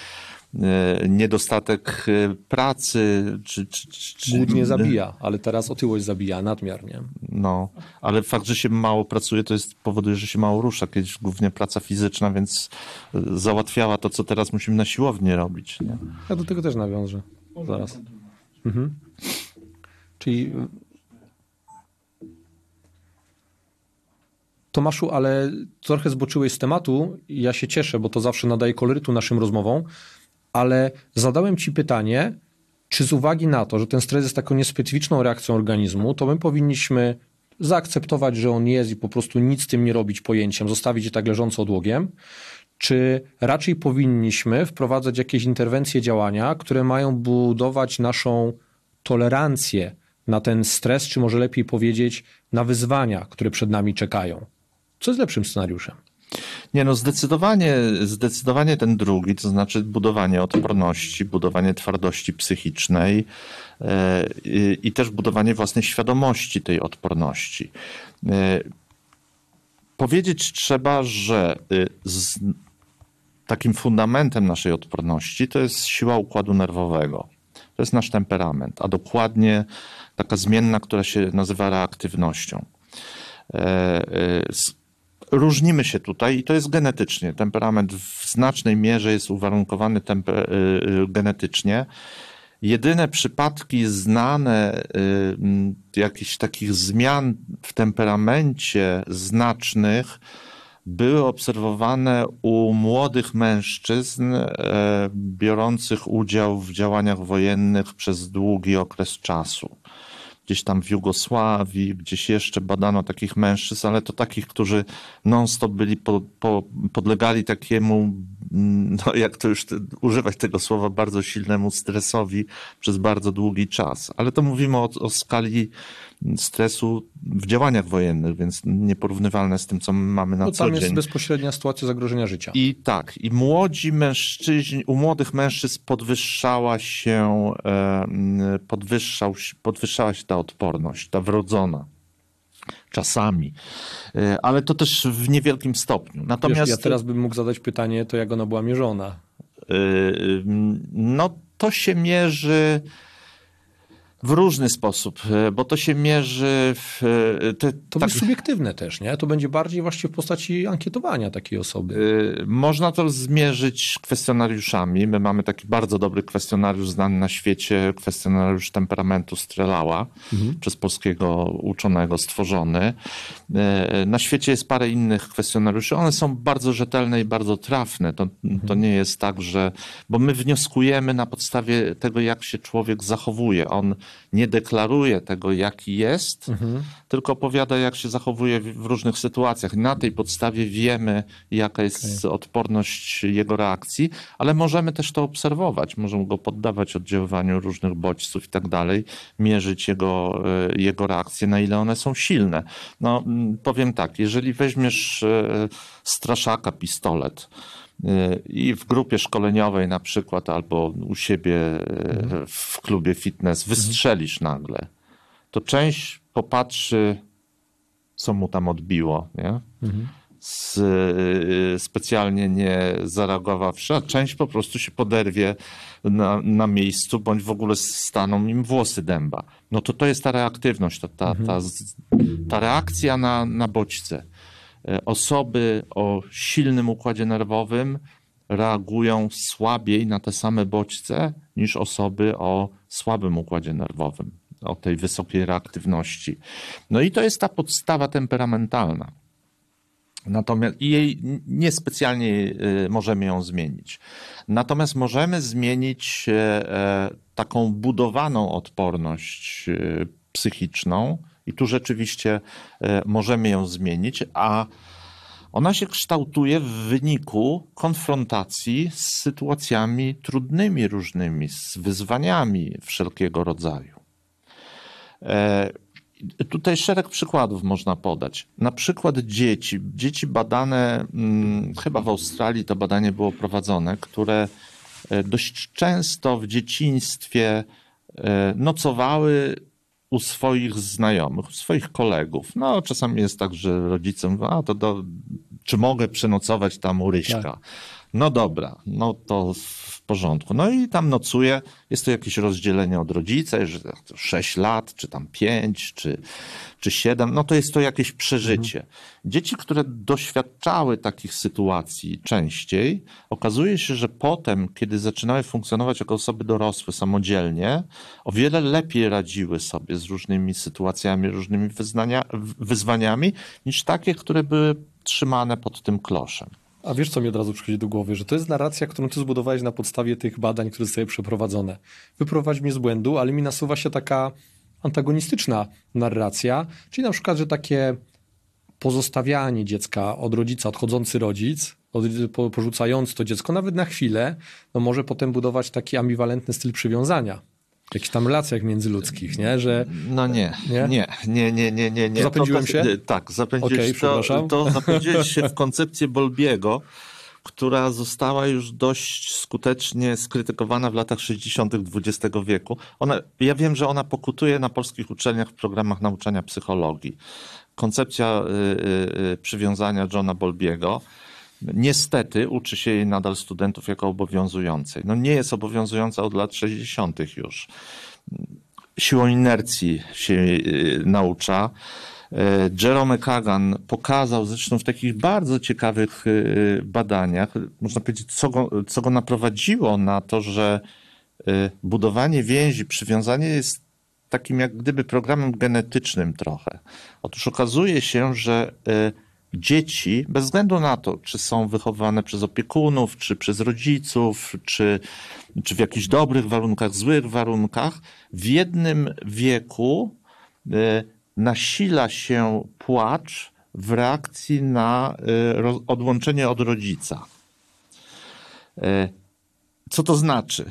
niedostatek pracy. Głód nie zabija, ale teraz otyłość zabija, nadmiar, nie? No, ale fakt, że się mało pracuje, to powoduje, że się mało rusza. Kiedyś głównie praca fizyczna, więc załatwiała to, co teraz musimy na siłowni robić. Nie? Ja do tego też nawiążę. Zaraz. Czyli... Tomaszu, ale trochę zboczyłeś z tematu i ja się cieszę, bo to zawsze nadaje kolorytu naszym rozmowom, ale zadałem ci pytanie, czy z uwagi na to, że ten stres jest taką niespecyficzną reakcją organizmu, to my powinniśmy zaakceptować, że on jest i po prostu nic z tym nie robić pojęciem, zostawić je tak leżąco odłogiem, czy raczej powinniśmy wprowadzać jakieś interwencje, działania, które mają budować naszą tolerancję na ten stres, czy może lepiej powiedzieć na wyzwania, które przed nami czekają? Co jest lepszym scenariuszem? Nie no, zdecydowanie ten drugi, to znaczy budowanie odporności, budowanie twardości psychicznej i też budowanie własnej świadomości tej odporności. Powiedzieć trzeba, że takim fundamentem naszej odporności to jest siła układu nerwowego. To jest nasz temperament, a dokładnie taka zmienna, która się nazywa reaktywnością. Różnimy się tutaj i to jest genetycznie. Temperament w znacznej mierze jest uwarunkowany genetycznie. Jedyne przypadki znane jakichś takich zmian w temperamencie znacznych były obserwowane u młodych mężczyzn biorących udział w działaniach wojennych przez długi okres czasu. Gdzieś tam w Jugosławii, gdzieś jeszcze badano takich mężczyzn, ale to takich, którzy non-stop podlegali takiemu, no jak to już używać tego słowa, bardzo silnemu stresowi przez bardzo długi czas. Ale to mówimy o skali stresu w działaniach wojennych, więc nieporównywalne z tym, co mamy na co dzień. Tam jest bezpośrednia sytuacja zagrożenia życia. I tak, i młodzi mężczyźni, u młodych mężczyzn podwyższała się ta odporność, ta wrodzona. Czasami, ale to też w niewielkim stopniu. Natomiast ja teraz bym mógł zadać pytanie, to jak ona była mierzona? No to się mierzy w różny sposób, bo to się mierzy w... To będzie subiektywne też, nie? To będzie bardziej właśnie w postaci ankietowania takiej osoby. Można to zmierzyć kwestionariuszami. My mamy taki bardzo dobry kwestionariusz znany na świecie, kwestionariusz temperamentu Strelała, przez polskiego uczonego stworzony. Na świecie jest parę innych kwestionariuszy. One są bardzo rzetelne i bardzo trafne. To nie jest tak, że... Bo my wnioskujemy na podstawie tego, jak się człowiek zachowuje. On nie deklaruje tego, jaki jest, tylko opowiada, jak się zachowuje w różnych sytuacjach. Na tej podstawie wiemy, jaka jest odporność jego reakcji, ale możemy też to obserwować. Możemy go poddawać oddziaływaniu różnych bodźców i tak dalej, mierzyć jego reakcje, na ile one są silne. No, powiem tak, jeżeli weźmiesz straszaka, pistolet, i w grupie szkoleniowej na przykład albo u siebie w klubie fitness wystrzelisz nagle, to część popatrzy, co mu tam odbiło, nie? Specjalnie nie zareagowawszy, a część po prostu się poderwie na miejscu, bądź w ogóle staną im włosy dęba. No to jest ta reaktywność, ta reakcja na bodźce. Osoby o silnym układzie nerwowym reagują słabiej na te same bodźce niż osoby o słabym układzie nerwowym, o tej wysokiej reaktywności. No i to jest ta podstawa temperamentalna. Natomiast jej niespecjalnie możemy ją zmienić. Natomiast możemy zmienić taką budowaną odporność psychiczną, i tu rzeczywiście możemy ją zmienić, a ona się kształtuje w wyniku konfrontacji z sytuacjami trudnymi różnymi, z wyzwaniami wszelkiego rodzaju. Tutaj szereg przykładów można podać. Na przykład dzieci badane, chyba w Australii to badanie było prowadzone, które dość często w dzieciństwie nocowały u swoich znajomych, u swoich kolegów. No, czasami jest tak, że rodzice mówią, czy mogę przenocować tam u Ryśka? Tak. No dobra, no to w porządku. No i tam nocuje, jest to jakieś rozdzielenie od rodzica, że 6 lat, czy tam 5, czy 7, no to jest to jakieś przeżycie. Dzieci, które doświadczały takich sytuacji częściej, okazuje się, że potem, kiedy zaczynały funkcjonować jako osoby dorosłe samodzielnie, o wiele lepiej radziły sobie z różnymi sytuacjami, różnymi wyzwaniami, niż takie, które były trzymane pod tym kloszem. A wiesz, co mi od razu przychodzi do głowy? Że to jest narracja, którą ty zbudowałeś na podstawie tych badań, które zostały przeprowadzone. Wyprowadź mnie z błędu, ale mi nasuwa się taka antagonistyczna narracja, czyli na przykład, że takie pozostawianie dziecka od rodzica, odchodzący rodzic, porzucając to dziecko nawet na chwilę, no może potem budować taki ambiwalentny styl przywiązania. jakichś tam relacjach międzyludzkich, nie? Że... No nie. Zapędziłem się? Tak, zapędziłeś Okej, przepraszam. zapędziłeś się w koncepcję Bowlbiego, która została już dość skutecznie skrytykowana w latach 60. XX wieku. Ja wiem, że ona pokutuje na polskich uczelniach w programach nauczania psychologii. Koncepcja przywiązania Johna Bowlbiego, niestety uczy się jej nadal studentów jako obowiązującej. No nie jest obowiązująca od lat 60. już. Siłą inercji się naucza. Jerome Kagan pokazał zresztą w takich bardzo ciekawych badaniach, można powiedzieć, co go naprowadziło na to, że budowanie więzi, przywiązanie jest takim jak gdyby programem genetycznym trochę. Otóż okazuje się, że dzieci, bez względu na to, czy są wychowywane przez opiekunów, czy przez rodziców, czy w jakichś dobrych warunkach, złych warunkach, w jednym wieku nasila się płacz w reakcji na odłączenie od rodzica. Co to znaczy?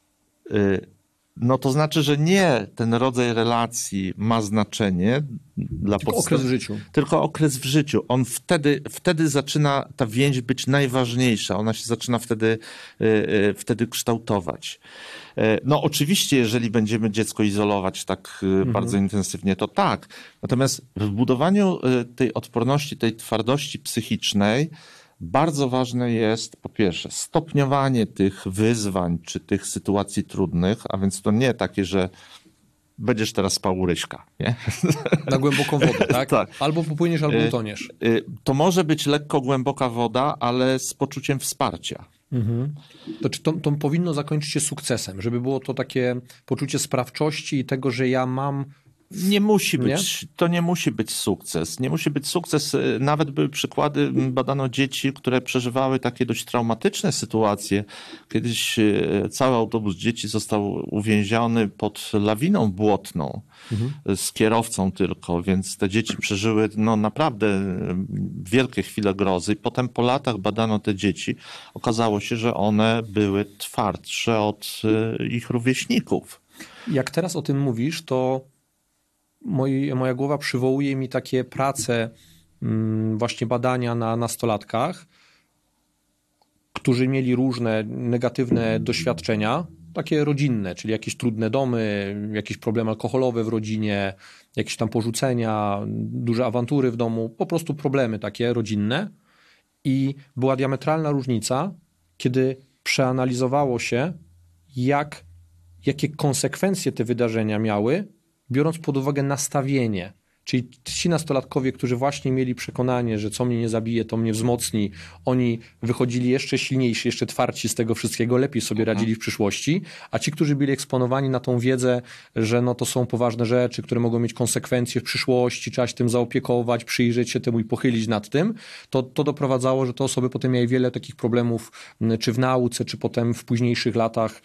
No to znaczy, że nie ten rodzaj relacji ma znaczenie dla Tylko okres w życiu. Tylko okres w życiu. On wtedy zaczyna ta więź być najważniejsza. Ona się zaczyna wtedy kształtować. No oczywiście, jeżeli będziemy dziecko izolować tak bardzo intensywnie, to tak. Natomiast w budowaniu tej odporności, tej twardości psychicznej bardzo ważne jest, po pierwsze, stopniowanie tych wyzwań czy tych sytuacji trudnych, a więc to nie takie, że będziesz teraz spał u Ryśka, nie? Na głęboką wodę, tak? Tak. Albo popłyniesz, albo utoniesz. To może być lekko głęboka woda, ale z poczuciem wsparcia. To czy to powinno zakończyć się sukcesem, żeby było to takie poczucie sprawczości i tego, że ja mam... To nie musi być sukces. Nie musi być sukces. Nawet były przykłady, badano dzieci, które przeżywały takie dość traumatyczne sytuacje. Kiedyś cały autobus dzieci został uwięziony pod lawiną błotną z kierowcą tylko, więc te dzieci przeżyły naprawdę wielkie chwile grozy. I potem po latach badano te dzieci. Okazało się, że one były twardsze od ich rówieśników. Jak teraz o tym mówisz, to moja głowa przywołuje mi takie prace, właśnie badania na nastolatkach, którzy mieli różne negatywne doświadczenia, takie rodzinne, czyli jakieś trudne domy, jakieś problemy alkoholowe w rodzinie, jakieś tam porzucenia, duże awantury w domu, po prostu problemy takie rodzinne. I była diametralna różnica, kiedy przeanalizowało się, jakie konsekwencje te wydarzenia miały, biorąc pod uwagę nastawienie. Czyli ci nastolatkowie, którzy właśnie mieli przekonanie, że co mnie nie zabije, to mnie wzmocni, oni wychodzili jeszcze silniejsi, jeszcze twardsi z tego wszystkiego, lepiej sobie radzili w przyszłości, a ci, którzy byli eksponowani na tą wiedzę, że no to są poważne rzeczy, które mogą mieć konsekwencje w przyszłości, trzeba się tym zaopiekować, przyjrzeć się temu i pochylić nad tym, to doprowadzało, że te osoby potem miały wiele takich problemów, czy w nauce, czy potem w późniejszych latach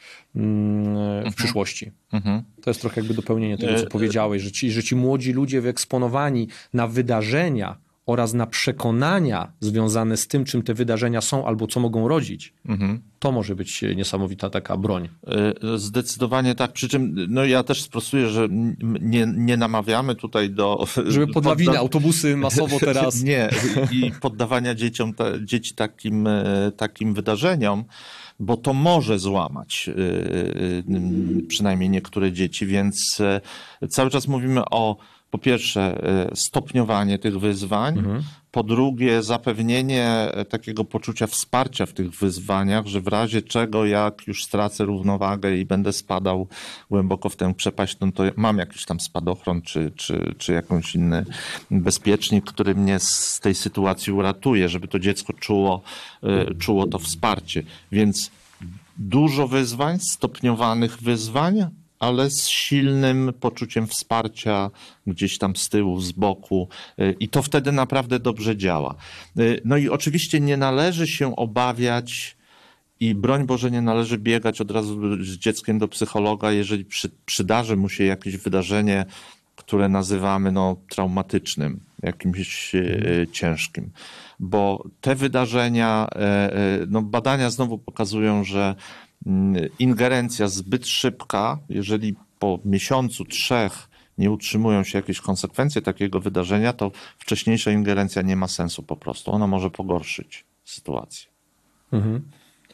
w przyszłości. To jest trochę jakby dopełnienie tego, co powiedziałeś, że ci młodzi ludzie wyeksponowani na wydarzenia oraz na przekonania związane z tym, czym te wydarzenia są albo co mogą rodzić, to może być niesamowita taka broń. Zdecydowanie tak, przy czym ja też sprostuję, że nie namawiamy tutaj do... Żeby pod lawinę, autobusy masowo teraz... Nie, i poddawania dzieci takim wydarzeniom, bo to może złamać przynajmniej niektóre dzieci, więc cały czas mówimy o, po pierwsze, stopniowanie tych wyzwań, po drugie, zapewnienie takiego poczucia wsparcia w tych wyzwaniach, że w razie czego, jak już stracę równowagę i będę spadał głęboko w tę przepaść, no to mam jakiś tam spadochron czy jakąś inny bezpiecznik, który mnie z tej sytuacji uratuje, żeby to dziecko czuło to wsparcie. Więc dużo wyzwań, stopniowanych wyzwań, ale z silnym poczuciem wsparcia gdzieś tam z tyłu, z boku i to wtedy naprawdę dobrze działa. No i oczywiście nie należy się obawiać i broń Boże nie należy biegać od razu z dzieckiem do psychologa, jeżeli przydarzy mu się jakieś wydarzenie które nazywamy traumatycznym, jakimś ciężkim. Bo te wydarzenia, badania znowu pokazują, że ingerencja zbyt szybka, jeżeli po miesiącu, 3 nie utrzymują się jakieś konsekwencje takiego wydarzenia, to wcześniejsza ingerencja nie ma sensu po prostu. Ona może pogorszyć sytuację. Mhm.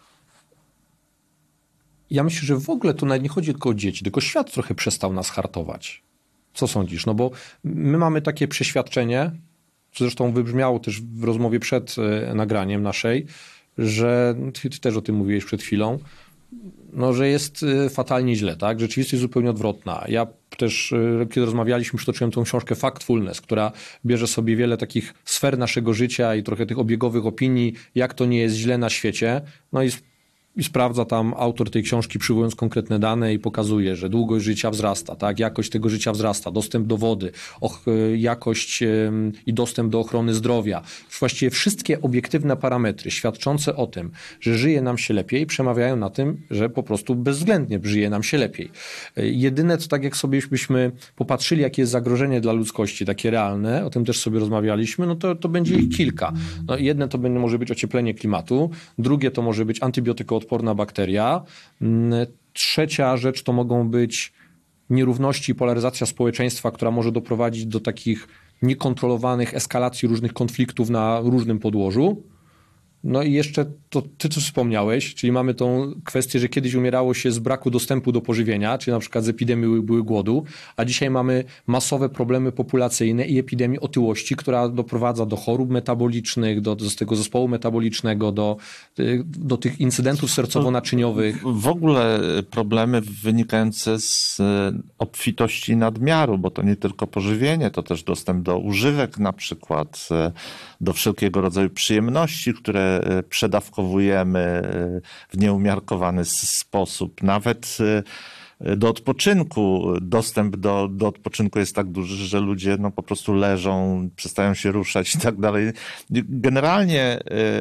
Ja myślę, że w ogóle to nawet nie chodzi tylko o dzieci, tylko świat trochę przestał nas hartować. Co sądzisz? No bo my mamy takie przeświadczenie, co zresztą wybrzmiało też w rozmowie przed nagraniem naszej, że ty też o tym mówiłeś przed chwilą, że jest fatalnie źle, tak? Rzeczywistość jest zupełnie odwrotna. Ja też, kiedy rozmawialiśmy, przytoczyłem tą książkę Factfulness, która bierze sobie wiele takich sfer naszego życia i trochę tych obiegowych opinii, jak to nie jest źle na świecie. I sprawdza tam autor tej książki, przywołując konkretne dane i pokazuje, że długość życia wzrasta, tak? Jakość tego życia wzrasta, dostęp do wody, jakość i dostęp do ochrony zdrowia. Właściwie wszystkie obiektywne parametry świadczące o tym, że żyje nam się lepiej, przemawiają na tym, że po prostu bezwzględnie żyje nam się lepiej. Jedyne, co tak jak sobie byśmy popatrzyli, jakie jest zagrożenie dla ludzkości, takie realne, o tym też sobie rozmawialiśmy, to będzie ich kilka. Jedne to może być ocieplenie klimatu, drugie to może być antybiotykoodporna bakteria. Trzecia rzecz to mogą być nierówności i polaryzacja społeczeństwa, która może doprowadzić do takich niekontrolowanych eskalacji różnych konfliktów na różnym podłożu. I jeszcze to ty, co wspomniałeś, czyli mamy tą kwestię, że kiedyś umierało się z braku dostępu do pożywienia, czyli na przykład z epidemii były głodu, a dzisiaj mamy masowe problemy populacyjne i epidemię otyłości, która doprowadza do chorób metabolicznych, do tego zespołu metabolicznego, do tych incydentów sercowo-naczyniowych. W ogóle problemy wynikające z obfitości i nadmiaru, bo to nie tylko pożywienie, to też dostęp do używek na przykład, do wszelkiego rodzaju przyjemności, które przedawkowujemy w nieumiarkowany sposób. Nawet do odpoczynku. Dostęp do odpoczynku jest tak duży, że ludzie po prostu leżą, przestają się ruszać i tak dalej. Generalnie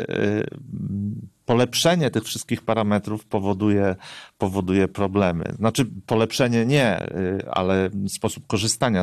polepszenie tych wszystkich parametrów powoduje problemy. Znaczy polepszenie nie, ale sposób korzystania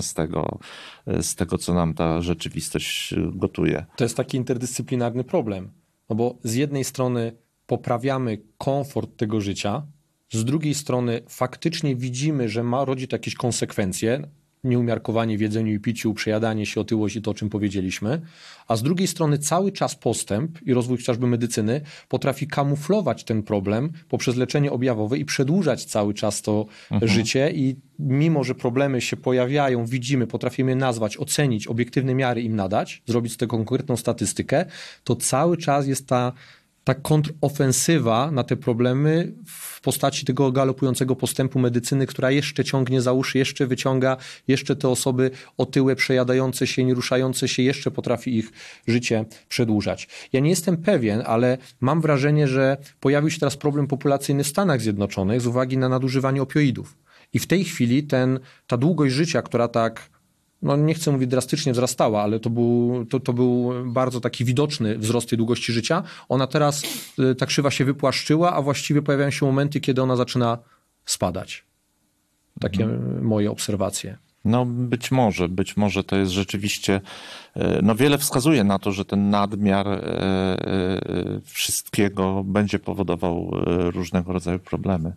z tego, co nam ta rzeczywistość gotuje. To jest taki interdyscyplinarny problem. Bo z jednej strony poprawiamy komfort tego życia, z drugiej strony faktycznie widzimy, że rodzi to jakieś konsekwencje, nieumiarkowanie w jedzeniu i piciu, przejadanie się, otyłość i to, o czym powiedzieliśmy, a z drugiej strony cały czas postęp i rozwój chociażby medycyny potrafi kamuflować ten problem poprzez leczenie objawowe i przedłużać cały czas to życie i mimo, że problemy się pojawiają, widzimy, potrafimy nazwać, ocenić, obiektywne miary im nadać, zrobić z tego konkretną statystykę, to cały czas jest ta kontrofensywa na te problemy w postaci tego galopującego postępu medycyny, która jeszcze ciągnie za uszy, jeszcze wyciąga, jeszcze te osoby otyłe, przejadające się, nie ruszające się, jeszcze potrafi ich życie przedłużać. Ja nie jestem pewien, ale mam wrażenie, że pojawił się teraz problem populacyjny w Stanach Zjednoczonych z uwagi na nadużywanie opioidów. I w tej chwili ta długość życia, która tak nie chcę mówić drastycznie wzrastała, ale to był bardzo taki widoczny wzrost tej długości życia. Ona teraz, ta krzywa się wypłaszczyła, a właściwie pojawiają się momenty, kiedy ona zaczyna spadać. Takie moje obserwacje. Być może to jest rzeczywiście, wiele wskazuje na to, że ten nadmiar wszystkiego będzie powodował różnego rodzaju problemy.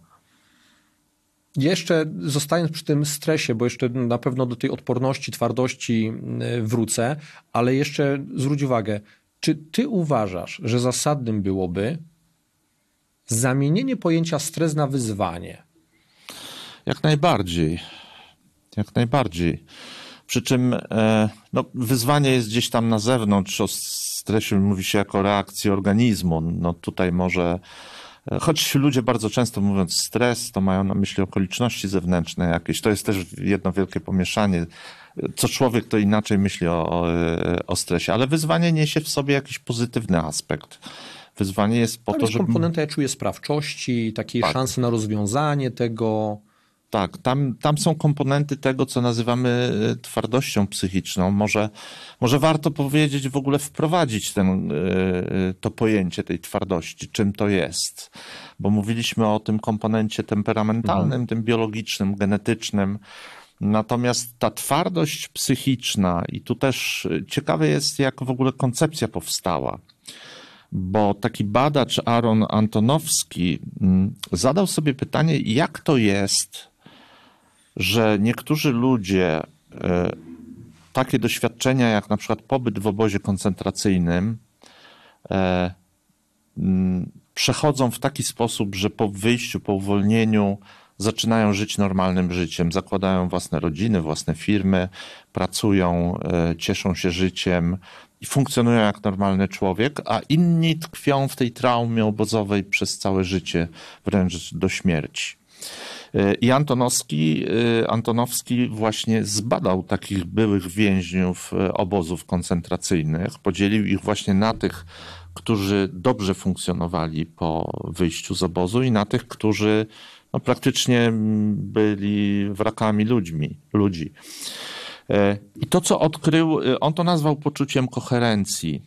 Jeszcze zostając przy tym stresie, bo jeszcze na pewno do tej odporności, twardości wrócę, ale jeszcze zwróć uwagę, czy ty uważasz, że zasadnym byłoby zamienienie pojęcia stres na wyzwanie? Jak najbardziej. Jak najbardziej. Przy czym wyzwanie jest gdzieś tam na zewnątrz. O stresie mówi się jako reakcji organizmu. Tutaj może... Choć ludzie bardzo często mówiąc stres, to mają na myśli okoliczności zewnętrzne jakieś. To jest też jedno wielkie pomieszanie. Co człowiek to inaczej myśli o stresie. Ale wyzwanie niesie w sobie jakiś pozytywny aspekt. Wyzwanie jest po to, żeby... komponenta, ja czuję, sprawczości, takiej szansy na rozwiązanie tego... Tak, tam są komponenty tego, co nazywamy twardością psychiczną. Może warto powiedzieć, w ogóle wprowadzić to pojęcie tej twardości, czym to jest. Bo mówiliśmy o tym komponencie temperamentalnym, tym biologicznym, genetycznym, Natomiast ta twardość psychiczna, i tu też ciekawe jest, jak w ogóle koncepcja powstała, bo taki badacz Aaron Antonowski zadał sobie pytanie, jak to jest, że niektórzy ludzie takie doświadczenia jak na przykład pobyt w obozie koncentracyjnym przechodzą w taki sposób, że po wyjściu, po uwolnieniu zaczynają żyć normalnym życiem, zakładają własne rodziny, własne firmy, pracują, cieszą się życiem i funkcjonują jak normalny człowiek, a inni tkwią w tej traumie obozowej przez całe życie, wręcz do śmierci. I Antonowski właśnie zbadał takich byłych więźniów obozów koncentracyjnych, podzielił ich właśnie na tych, którzy dobrze funkcjonowali po wyjściu z obozu i na tych, którzy no, praktycznie byli wrakami ludzi. I to, co odkrył, on to nazwał poczuciem koherencji.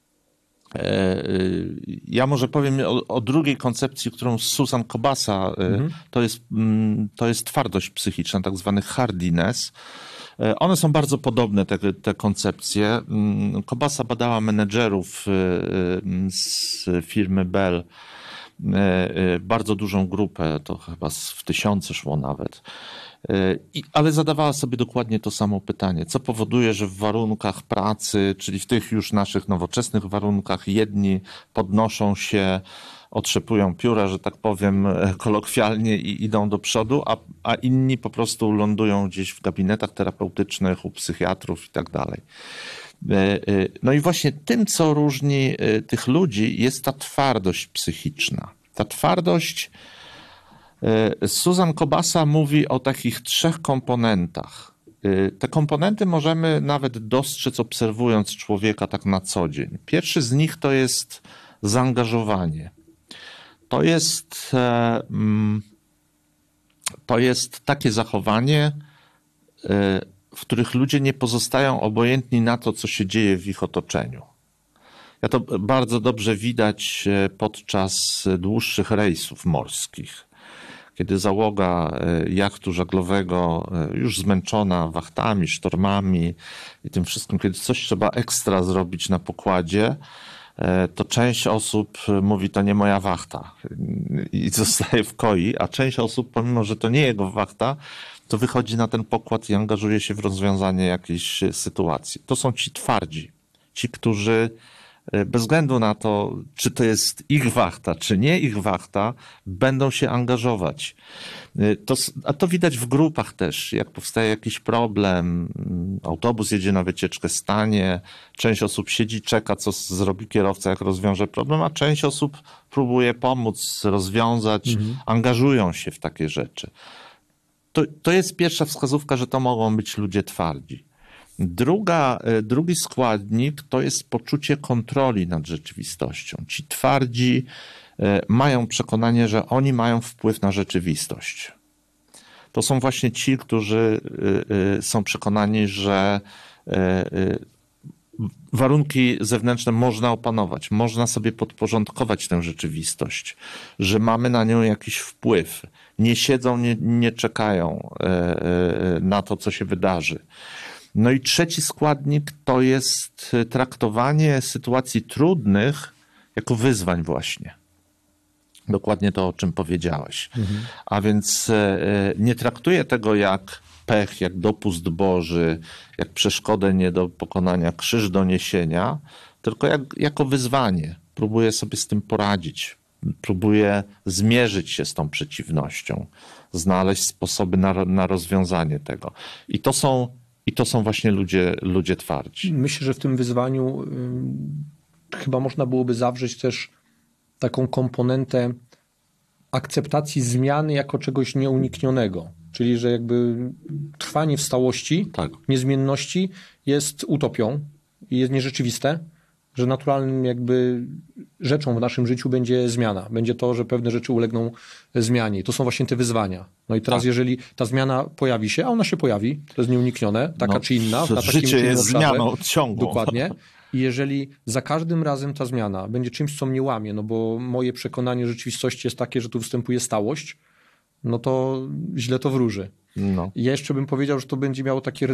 Ja może powiem o drugiej koncepcji, którą Susan Kobasa, to jest twardość psychiczna, tak zwany hardiness. One są bardzo podobne, te koncepcje. Kobasa badała menedżerów z firmy Bell, bardzo dużą grupę, to chyba w tysiące szło nawet. Ale zadawała sobie dokładnie to samo pytanie. Co powoduje, że w warunkach pracy, czyli w tych już naszych nowoczesnych warunkach, jedni podnoszą się, otrzepują pióra, że tak powiem kolokwialnie i idą do przodu, a inni po prostu lądują gdzieś w gabinetach terapeutycznych, u psychiatrów i tak dalej. No i właśnie tym, co różni tych ludzi, jest ta twardość psychiczna. Ta twardość, Susan Kobasa mówi o takich 3 komponentach. Te komponenty możemy nawet dostrzec, obserwując człowieka tak na co dzień. Pierwszy z nich to jest zaangażowanie. To jest takie zachowanie, w których ludzie nie pozostają obojętni na to, co się dzieje w ich otoczeniu. Ja to bardzo dobrze widać podczas dłuższych rejsów morskich, kiedy załoga jachtu żaglowego, już zmęczona wachtami, sztormami i tym wszystkim, kiedy coś trzeba ekstra zrobić na pokładzie, to część osób mówi, to nie moja wachta i zostaje w koi, a część osób, pomimo że to nie jego wachta, to wychodzi na ten pokład i angażuje się w rozwiązanie jakiejś sytuacji. To są ci twardzi, ci, którzy bez względu na to, czy to jest ich wachta, czy nie ich wachta, będą się angażować. A to widać w grupach też, jak powstaje jakiś problem, autobus jedzie na wycieczkę, stanie, część osób siedzi, czeka, co zrobi kierowca, jak rozwiąże problem, a część osób próbuje pomóc, rozwiązać, angażują się w takie rzeczy. To jest pierwsza wskazówka, że to mogą być ludzie twardzi. Drugi składnik to jest poczucie kontroli nad rzeczywistością. Ci twardzi mają przekonanie, że oni mają wpływ na rzeczywistość. To są właśnie ci, którzy są przekonani, że warunki zewnętrzne można opanować, można sobie podporządkować tę rzeczywistość, że mamy na nią jakiś wpływ. Nie siedzą, nie czekają na to, co się wydarzy. No i trzeci składnik to jest traktowanie sytuacji trudnych jako wyzwań właśnie. Dokładnie to, o czym powiedziałeś. A więc nie traktuje tego jak pech, jak dopust Boży, jak przeszkodę nie do pokonania, krzyż do niesienia, tylko jako wyzwanie. Próbuje sobie z tym poradzić. Próbuje zmierzyć się z tą przeciwnością. Znaleźć sposoby na rozwiązanie tego. I to są właśnie ludzie twardzi. Myślę, że w tym wyzwaniu chyba można byłoby zawrzeć też taką komponentę akceptacji zmiany jako czegoś nieuniknionego. Czyli, że jakby trwanie w stałości, niezmienności jest utopią i jest nierzeczywiste, że naturalnym jakby rzeczą w naszym życiu będzie zmiana. Będzie to, że pewne rzeczy ulegną zmianie. I to są właśnie te wyzwania. No i teraz jeżeli ta zmiana pojawi się, a ona się pojawi, to jest nieuniknione, taka czy inna. Na takim życie czy innym jest obszarze, zmianą ciągłą. Dokładnie. I jeżeli za każdym razem ta zmiana będzie czymś, co mnie łamie, no bo moje przekonanie rzeczywistości jest takie, że tu występuje stałość, no to źle to wróży. No. Ja jeszcze bym powiedział, że to będzie miało takie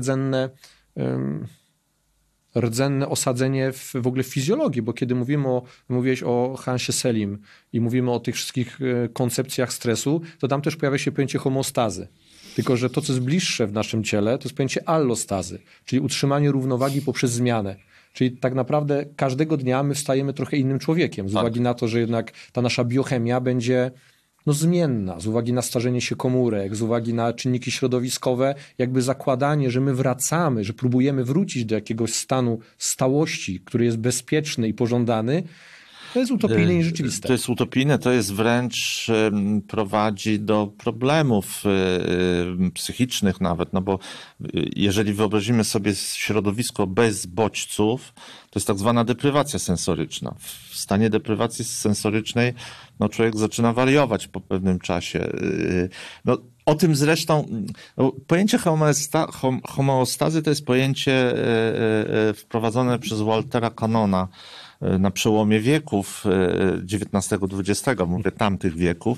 rdzenne osadzenie w ogóle w fizjologii, bo kiedy mówiłeś o Hansie Selim i mówimy o tych wszystkich koncepcjach stresu, to tam też pojawia się pojęcie homeostazy. Tylko że to, co jest bliższe w naszym ciele, to jest pojęcie allostazy, czyli utrzymanie równowagi poprzez zmianę. Czyli tak naprawdę każdego dnia my wstajemy trochę innym człowiekiem, z uwagi na to, że jednak ta nasza biochemia będzie zmienna, z uwagi na starzenie się komórek, z uwagi na czynniki środowiskowe, jakby zakładanie, że my wracamy, że próbujemy wrócić do jakiegoś stanu stałości, który jest bezpieczny i pożądany, to jest utopijne i nierzeczywiste. To jest utopijne, to jest wręcz prowadzi do problemów psychicznych nawet, no bo jeżeli wyobrazimy sobie środowisko bez bodźców, to jest tak zwana deprywacja sensoryczna. W stanie deprywacji sensorycznej no człowiek zaczyna wariować po pewnym czasie. No, o tym zresztą, no, pojęcie homeostazy to jest pojęcie wprowadzone przez Waltera Cannona na przełomie wieków XIX-XX, mówię tamtych wieków.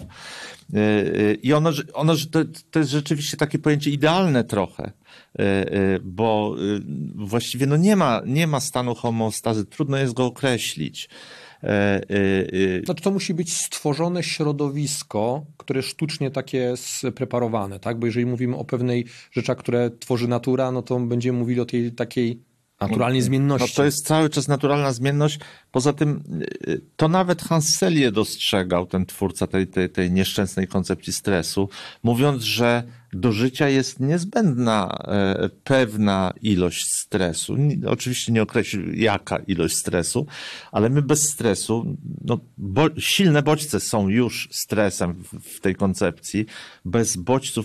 I to jest rzeczywiście takie pojęcie idealne trochę, bo właściwie no nie ma stanu homeostazy, trudno jest go określić. Znaczy to musi być stworzone środowisko, które sztucznie takie jest preparowane, tak? Bo jeżeli mówimy o pewnej rzeczy, które tworzy natura, no to będziemy mówili o tej takiej naturalnej zmienności. No to jest cały czas naturalna zmienność. Poza tym to nawet Hans Selye dostrzegał, ten twórca tej nieszczęsnej koncepcji stresu, mówiąc, że do życia jest niezbędna pewna ilość stresu. Oczywiście nie określił jaka ilość stresu, ale my bez stresu, no, silne bodźce są już stresem w tej koncepcji. Bez bodźców,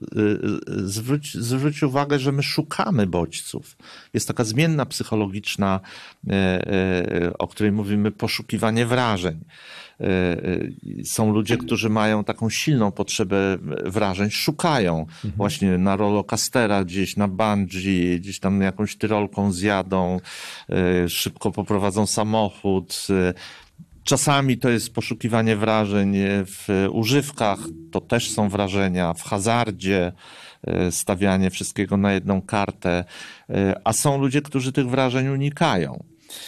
zwróć uwagę, że my szukamy bodźców. Jest taka zmienna psychologiczna, o której mówimy, poszukiwanie wrażeń. Są ludzie, którzy mają taką silną potrzebę wrażeń, szukają właśnie na rollercoastera gdzieś, na bungee, gdzieś tam jakąś tyrolką zjadą, szybko poprowadzą samochód. Czasami to jest poszukiwanie wrażeń w używkach, to też są wrażenia, w hazardzie, stawianie wszystkiego na jedną kartę, a są ludzie, którzy tych wrażeń unikają.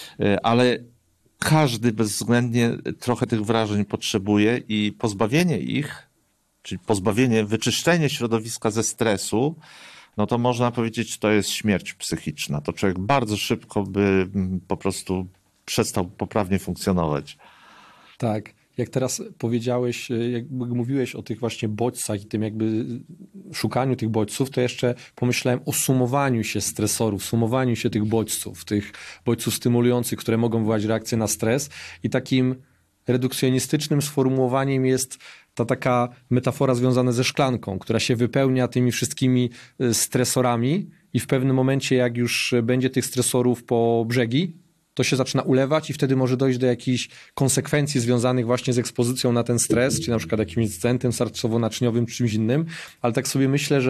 Ale każdy bezwzględnie trochę tych wrażeń potrzebuje i pozbawienie ich, czyli wyczyszczenie środowiska ze stresu, no to można powiedzieć, to jest śmierć psychiczna. To człowiek bardzo szybko by po prostu przestał poprawnie funkcjonować. Tak. Jak teraz powiedziałeś, jakby mówiłeś o tych właśnie bodźcach i tym jakby szukaniu tych bodźców, to jeszcze pomyślałem o sumowaniu się stresorów, sumowaniu się tych bodźców stymulujących, które mogą wywołać reakcję na stres i takim redukcjonistycznym sformułowaniem jest ta taka metafora związana ze szklanką, która się wypełnia tymi wszystkimi stresorami i w pewnym momencie, jak już będzie tych stresorów po brzegi, to się zaczyna ulewać i wtedy może dojść do jakichś konsekwencji związanych właśnie z ekspozycją na ten stres, czy na przykład jakimś scentem sercowo-naczyniowym, czy czymś innym, ale tak sobie myślę,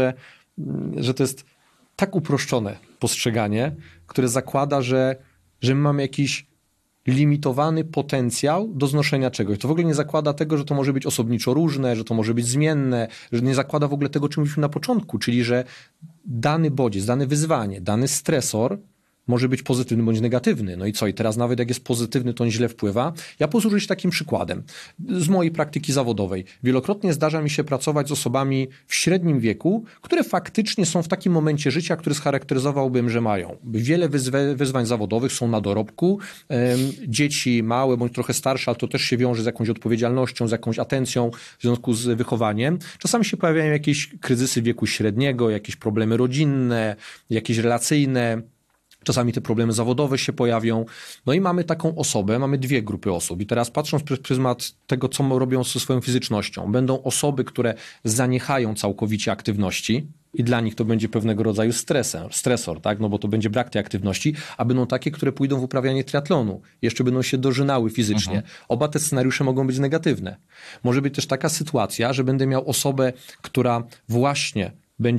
że to jest tak uproszczone postrzeganie, które zakłada, że my mamy jakiś limitowany potencjał do znoszenia czegoś. To w ogóle nie zakłada tego, że to może być osobniczo różne, że to może być zmienne, że nie zakłada w ogóle tego, czym mówiliśmy na początku, czyli że dany bodziec, dane wyzwanie, dany stresor może być pozytywny bądź negatywny. No i co? I teraz nawet jak jest pozytywny, to on źle wpływa. Ja posłużę się takim przykładem z mojej praktyki zawodowej. Wielokrotnie zdarza mi się pracować z osobami w średnim wieku, które faktycznie są w takim momencie życia, który scharakteryzowałbym, że mają wiele wyzwań zawodowych, są na dorobku, dzieci małe bądź trochę starsze, ale to też się wiąże z jakąś odpowiedzialnością, z jakąś atencją w związku z wychowaniem. Czasami się pojawiają jakieś kryzysy wieku średniego, jakieś problemy rodzinne, jakieś relacyjne. Czasami te problemy zawodowe się pojawią. No i mamy taką osobę, mamy dwie grupy osób. I teraz patrząc przez pryzmat tego, co robią ze swoją fizycznością, będą osoby, które zaniechają całkowicie aktywności i dla nich to będzie pewnego rodzaju stresor, tak? No bo to będzie brak tej aktywności, a będą takie, które pójdą w uprawianie triatlonu. Jeszcze będą się dożynały fizycznie. Oba te scenariusze mogą być negatywne. Może być też taka sytuacja, że będę miał osobę, która właśnie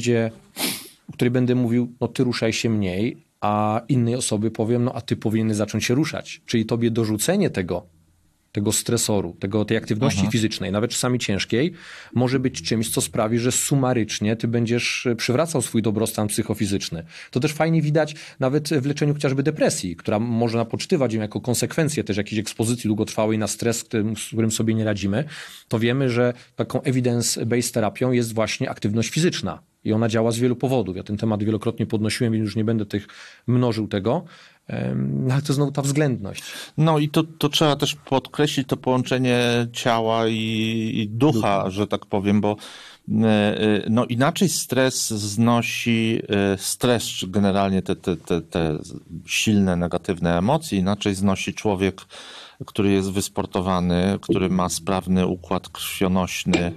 której będę mówił, no ty ruszaj się mniej, a innej osoby powiem, no a ty powinny zacząć się ruszać. Czyli tobie dorzucenie tego tego stresoru, tej aktywności fizycznej, nawet czasami ciężkiej, może być czymś, co sprawi, że sumarycznie ty będziesz przywracał swój dobrostan psychofizyczny. To też fajnie widać nawet w leczeniu chociażby depresji, która można poczytywać ją jako konsekwencję też jakiejś ekspozycji długotrwałej na stres, z którym sobie nie radzimy. To wiemy, że taką evidence-based terapią jest właśnie aktywność fizyczna. I ona działa z wielu powodów. Ja ten temat wielokrotnie podnosiłem, więc już nie będę mnożył tego. No ale to znowu ta względność. No i to trzeba też podkreślić to połączenie ciała i ducha, że tak powiem, bo no inaczej stres, czy generalnie te silne, negatywne emocje, inaczej znosi człowiek, który jest wysportowany, który ma sprawny układ krwionośny,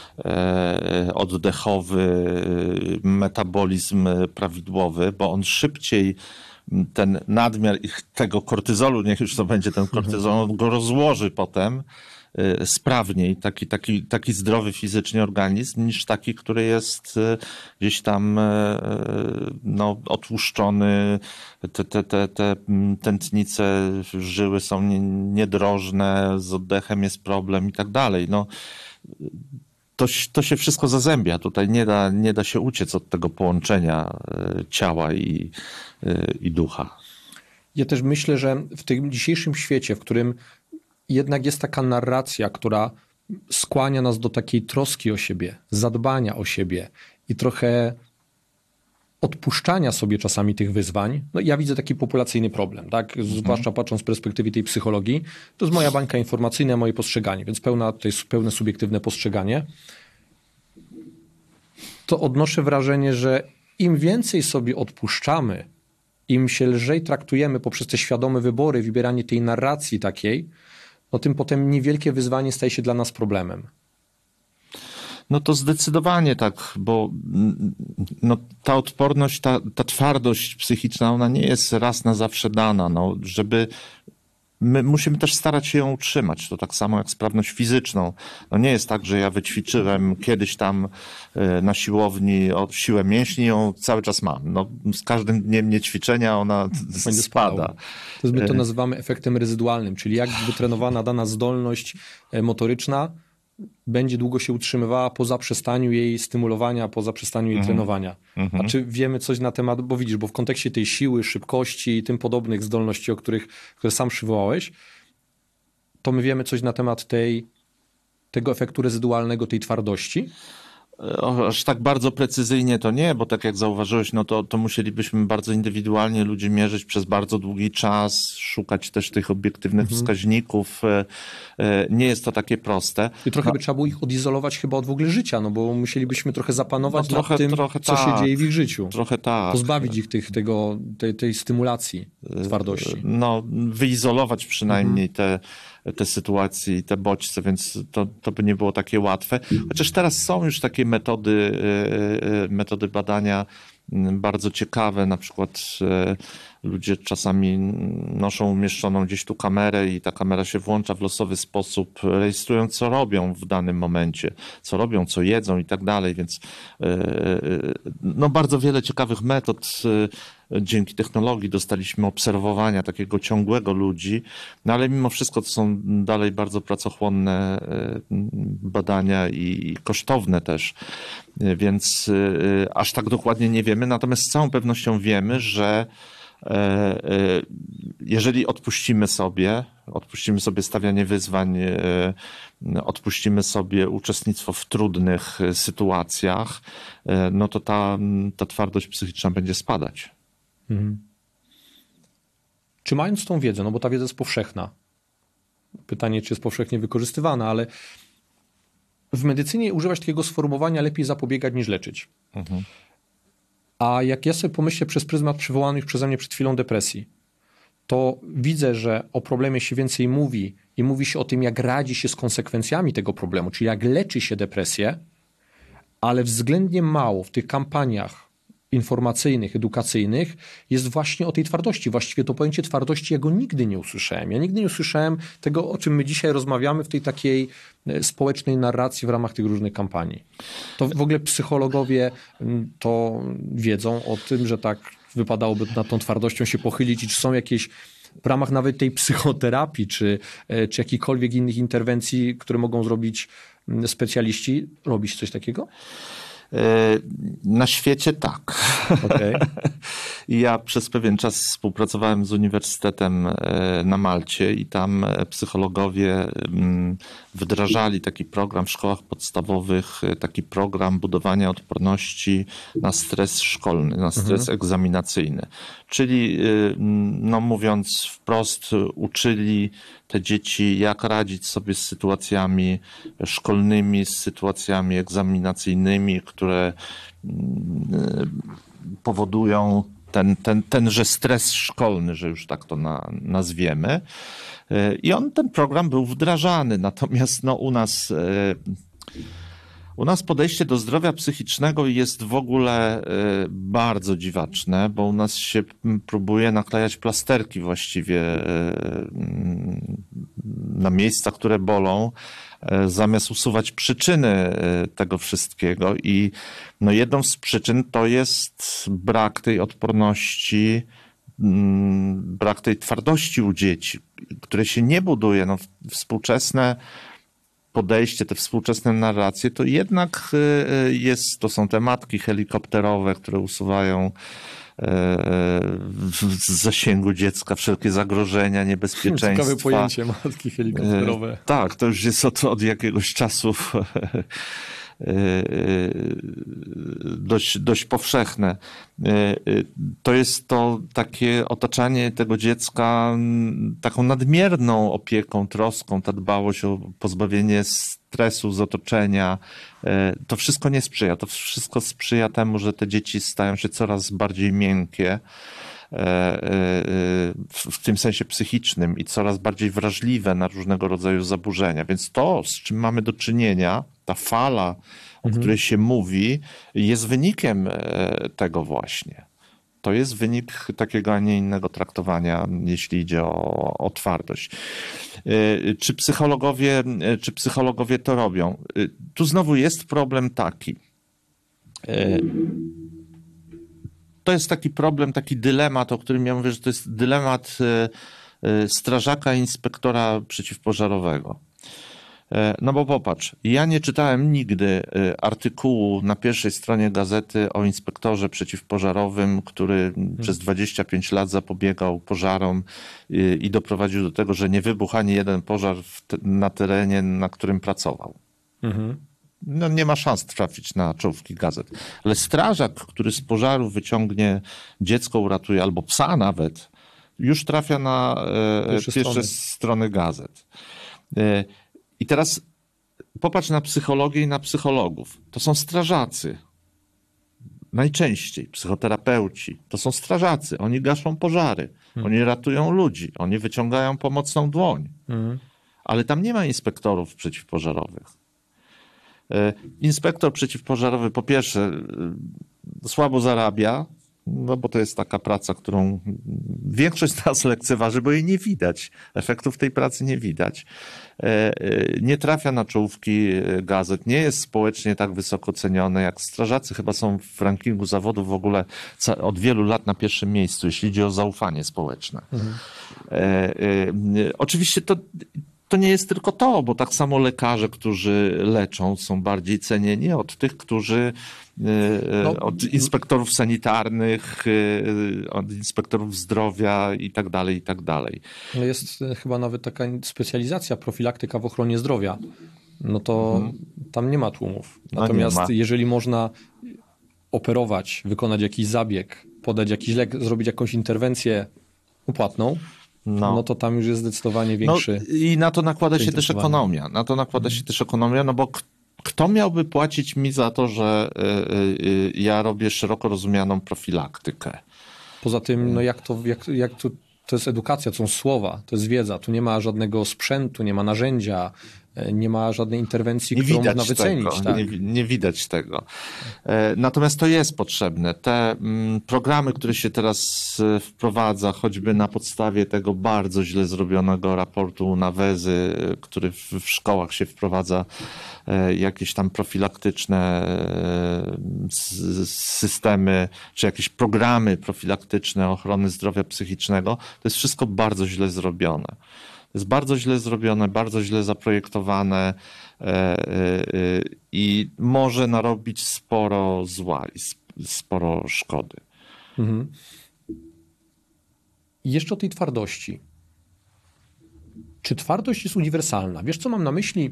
oddechowy, metabolizm prawidłowy, bo on szybciej ten nadmiar tego kortyzolu, niech już to będzie ten kortyzol, on go rozłoży potem sprawniej, taki zdrowy fizycznie organizm, niż taki, który jest gdzieś tam no, otłuszczony, te tętnice, żyły są niedrożne, z oddechem jest problem i tak dalej. No, to się wszystko zazębia. Tutaj nie da się uciec od tego połączenia ciała i ducha. Ja też myślę, że w tym dzisiejszym świecie, w którym jednak jest taka narracja, która skłania nas do takiej troski o siebie, zadbania o siebie i trochę odpuszczania sobie czasami tych wyzwań, no ja widzę taki populacyjny problem, tak? Zwłaszcza patrząc z perspektywy tej psychologii. To jest moja bańka informacyjna, moje postrzeganie, więc pełne subiektywne postrzeganie. To odnoszę wrażenie, że im więcej sobie odpuszczamy, im się lżej traktujemy poprzez te świadome wybory, wybieranie tej narracji takiej, no tym potem niewielkie wyzwanie staje się dla nas problemem. No to zdecydowanie tak, bo no, ta odporność, ta twardość psychiczna, ona nie jest raz na zawsze dana. No, my musimy też starać się ją utrzymać. To tak samo jak sprawność fizyczną. No nie jest tak, że ja wyćwiczyłem kiedyś tam na siłowni siłę mięśni, ją cały czas mam. No, z każdym dniem niećwiczenia ona spada. To my to nazywamy efektem rezydualnym, czyli jak wytrenowana dana zdolność motoryczna będzie długo się utrzymywała po zaprzestaniu jej stymulowania, po zaprzestaniu jej trenowania. A czy wiemy coś na temat, bo widzisz, bo w kontekście tej siły, szybkości i tym podobnych zdolności, które sam przywołałeś, to my wiemy coś na temat tego efektu rezydualnego, tej twardości? Aż tak bardzo precyzyjnie to nie, bo tak jak zauważyłeś, no to musielibyśmy bardzo indywidualnie ludzi mierzyć przez bardzo długi czas, szukać też tych obiektywnych wskaźników. Nie jest to takie proste. I trochę by trzeba było ich odizolować chyba od w ogóle życia, no bo musielibyśmy trochę zapanować nad tym, co się dzieje w ich życiu. Trochę tak. Pozbawić ich tej stymulacji twardości. No, wyizolować przynajmniej te sytuacje i te bodźce, więc to by nie było takie łatwe. Chociaż teraz są już takie metody badania bardzo ciekawe, na przykład ludzie czasami noszą umieszczoną gdzieś tu kamerę i ta kamera się włącza w losowy sposób, rejestrując co robią w danym momencie, co robią, co jedzą i tak dalej, więc no bardzo wiele ciekawych metod dzięki technologii dostaliśmy obserwowania takiego ciągłego ludzi, no ale mimo wszystko to są dalej bardzo pracochłonne badania i kosztowne też, więc aż tak dokładnie nie wiemy, natomiast z całą pewnością wiemy, że jeżeli odpuścimy sobie stawianie wyzwań, odpuścimy sobie uczestnictwo w trudnych sytuacjach, no to ta twardość psychiczna będzie spadać. Czy mając tą wiedzę, no bo ta wiedza jest powszechna, pytanie, czy jest powszechnie wykorzystywana, ale w medycynie używać takiego sformułowania lepiej zapobiegać niż leczyć. A jak ja sobie pomyślę przez pryzmat przywołanych przeze mnie przed chwilą depresji, to widzę, że o problemie się więcej mówi i mówi się o tym, jak radzi się z konsekwencjami tego problemu, czyli jak leczy się depresję, ale względnie mało w tych kampaniach informacyjnych, edukacyjnych jest właśnie o tej twardości. Właściwie to pojęcie twardości ja go nigdy nie usłyszałem. Ja nigdy nie usłyszałem tego, o czym my dzisiaj rozmawiamy w tej takiej społecznej narracji w ramach tych różnych kampanii. To w ogóle psychologowie to wiedzą o tym, że tak wypadałoby nad tą twardością się pochylić i czy są jakieś w ramach nawet tej psychoterapii, czy jakichkolwiek innych interwencji, które mogą zrobić specjaliści, robisz coś takiego? Na świecie tak. Okay. Ja przez pewien czas współpracowałem z Uniwersytetem na Malcie i tam psychologowie wdrażali taki program w szkołach podstawowych, taki program budowania odporności na stres szkolny, na stres egzaminacyjny. Czyli, no mówiąc wprost, uczyli te dzieci, jak radzić sobie z sytuacjami szkolnymi, z sytuacjami egzaminacyjnymi, które powodują tenże stres szkolny, że już tak to nazwiemy. I ten program był wdrażany. Natomiast no, u nas podejście do zdrowia psychicznego jest w ogóle bardzo dziwaczne, bo u nas się próbuje naklejać plasterki właściwie na miejsca, które bolą, zamiast usuwać przyczyny tego wszystkiego. I no, jedną z przyczyn to jest brak tej odporności, brak tej twardości u dzieci, które się nie buduje. No, współczesne podejście, te współczesne narracje, to jednak to są te matki helikopterowe, które usuwają z zasięgu dziecka wszelkie zagrożenia, niebezpieczeństwa. Ciekawe pojęcie, matki helikopterowe. Tak, to już jest od jakiegoś czasu dość powszechne. To jest to takie otaczanie tego dziecka taką nadmierną opieką, troską, ta dbałość o pozbawienie stresu z otoczenia. To wszystko nie sprzyja. To wszystko sprzyja temu, że te dzieci stają się coraz bardziej miękkie w tym sensie psychicznym i coraz bardziej wrażliwe na różnego rodzaju zaburzenia. Więc to, z czym mamy do czynienia, ta fala, o której się mówi, jest wynikiem tego właśnie. To jest wynik takiego, a nie innego traktowania, jeśli idzie o twardość. Czy psychologowie to robią? Tu znowu jest problem taki. To jest taki problem, taki dylemat, o którym ja mówię, że to jest dylemat strażaka i inspektora przeciwpożarowego. No bo popatrz, ja nie czytałem nigdy artykułu na pierwszej stronie gazety o inspektorze przeciwpożarowym, który przez 25 lat zapobiegał pożarom i doprowadził do tego, że nie wybuchł ani jeden pożar na terenie, na którym pracował. No nie ma szans trafić na czołówki gazet. Ale strażak, który z pożaru wyciągnie dziecko, uratuje, albo psa nawet, już trafia na pierwsze strony gazet. I teraz popatrz na psychologię i na psychologów. To są strażacy. Najczęściej psychoterapeuci to są strażacy. Oni gaszą pożary, oni ratują ludzi, oni wyciągają pomocną dłoń. Ale tam nie ma inspektorów przeciwpożarowych. Inspektor przeciwpożarowy po pierwsze słabo zarabia, no bo to jest taka praca, którą większość z nas lekceważy, bo jej nie widać. Efektów tej pracy nie widać. Nie trafia na czołówki gazet, nie jest społecznie tak wysoko ceniony jak strażacy. Chyba są w rankingu zawodów w ogóle od wielu lat na pierwszym miejscu, jeśli idzie o zaufanie społeczne. Oczywiście to nie jest tylko to, bo tak samo lekarze, którzy leczą, są bardziej cenieni od tych, którzy od inspektorów sanitarnych, od inspektorów zdrowia i tak dalej, i tak dalej. Jest chyba nawet taka specjalizacja, profilaktyka w ochronie zdrowia. No to tam nie ma tłumów. Natomiast jeżeli można operować, wykonać jakiś zabieg, podać jakiś lek, zrobić jakąś interwencję płatną, no to tam już jest zdecydowanie większy. No, i na to nakłada się też ekonomia. Na to nakłada się też ekonomia, no bo kto miałby płacić mi za to, że ja robię szeroko rozumianą profilaktykę? Poza tym, no to jest edukacja, to są słowa, to jest wiedza. Tu nie ma żadnego sprzętu, nie ma narzędzia, Nie ma żadnej interwencji, Nie którą widać można wycenić. tego, Tak. nie widać tego. Natomiast to jest potrzebne. Te programy, które się teraz wprowadza, choćby na podstawie tego bardzo źle zrobionego raportu Navezy, który w szkołach się wprowadza, jakieś tam profilaktyczne systemy, czy jakieś programy profilaktyczne ochrony zdrowia psychicznego, to jest wszystko bardzo źle zrobione. To jest bardzo źle zrobione, bardzo źle zaprojektowane i może narobić sporo zła i sporo szkody. Mhm. I jeszcze o tej twardości. Czy twardość jest uniwersalna? Wiesz, co mam na myśli?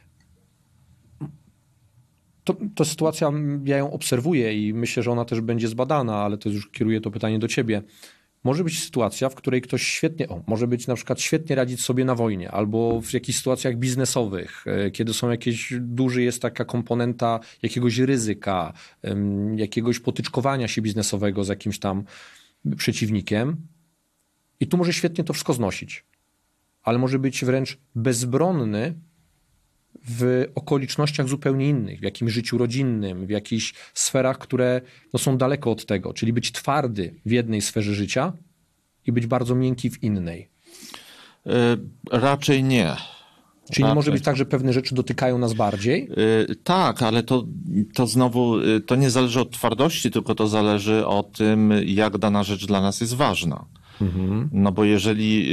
To sytuacja, ja ją obserwuję i myślę, że ona też będzie zbadana, ale to już kieruję to pytanie do ciebie. Może być sytuacja, w której ktoś może być na przykład świetnie radzić sobie na wojnie, albo w jakichś sytuacjach biznesowych, kiedy są jest taka komponenta jakiegoś ryzyka, jakiegoś potyczkowania się biznesowego z jakimś tam przeciwnikiem. I tu może świetnie to wszystko znosić, ale może być wręcz bezbronny w okolicznościach zupełnie innych, w jakimś życiu rodzinnym, w jakichś sferach, które są daleko od tego, czyli być twardy w jednej sferze życia i być bardzo miękki w innej. Raczej nie. Czyli nie może być tak, że pewne rzeczy dotykają nas bardziej? Tak, ale to znowu, to nie zależy od twardości, tylko to zależy o tym, jak dana rzecz dla nas jest ważna. Mhm. No bo jeżeli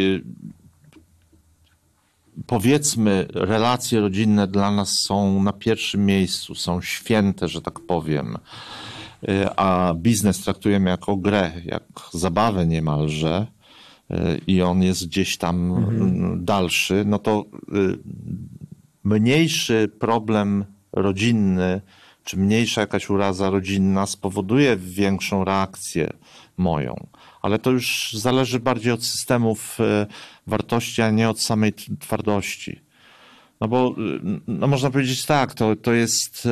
powiedzmy, relacje rodzinne dla nas są na pierwszym miejscu, są święte, że tak powiem, a biznes traktujemy jako grę, jak zabawę niemalże i on jest gdzieś tam dalszy, no to mniejszy problem rodzinny, czy mniejsza jakaś uraza rodzinna spowoduje większą reakcję moją. Ale to już zależy bardziej od systemów wartości, a nie od samej twardości. No bo no można powiedzieć tak, to jest...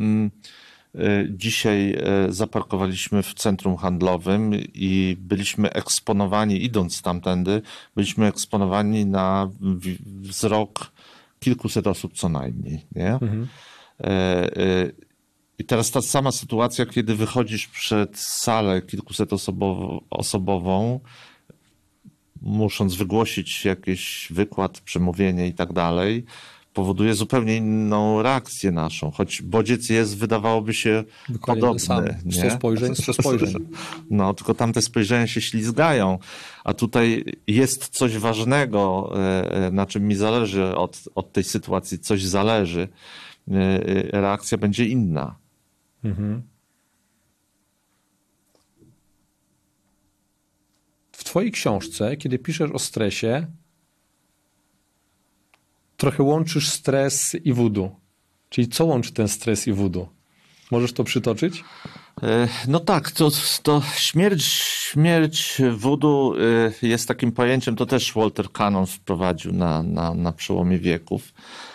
Dzisiaj zaparkowaliśmy w centrum handlowym i byliśmy eksponowani, idąc tamtędy, byliśmy eksponowani na wzrok kilkuset osób co najmniej. Nie? Mhm. I teraz ta sama sytuacja, kiedy wychodzisz przed salę kilkusetosobową, musząc wygłosić jakiś wykład, przemówienie i tak dalej, powoduje zupełnie inną reakcję naszą, choć bodziec jest, wydawałoby się, podobny. Sam. 100 spojrzeń. No, tylko tamte spojrzenia się ślizgają, a tutaj jest coś ważnego, na czym mi zależy od tej sytuacji, coś zależy. Reakcja będzie inna. Mhm. W twojej książce, kiedy piszesz o stresie, trochę łączysz stres i voodoo. Czyli co łączy ten stres i voodoo? Możesz to przytoczyć? No tak, to śmierć voodoo jest takim pojęciem, to też Walter Cannon wprowadził na przełomie wieków.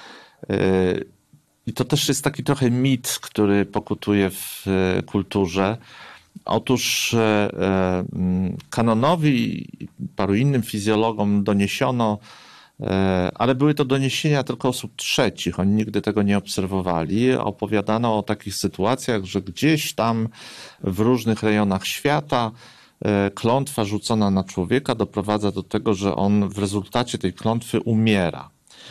I to też jest taki trochę mit, który pokutuje w kulturze. Otóż Cannonowi i paru innym fizjologom doniesiono, ale były to doniesienia tylko osób trzecich, oni nigdy tego nie obserwowali. Opowiadano o takich sytuacjach, że gdzieś tam w różnych rejonach świata klątwa rzucona na człowieka doprowadza do tego, że on w rezultacie tej klątwy umiera.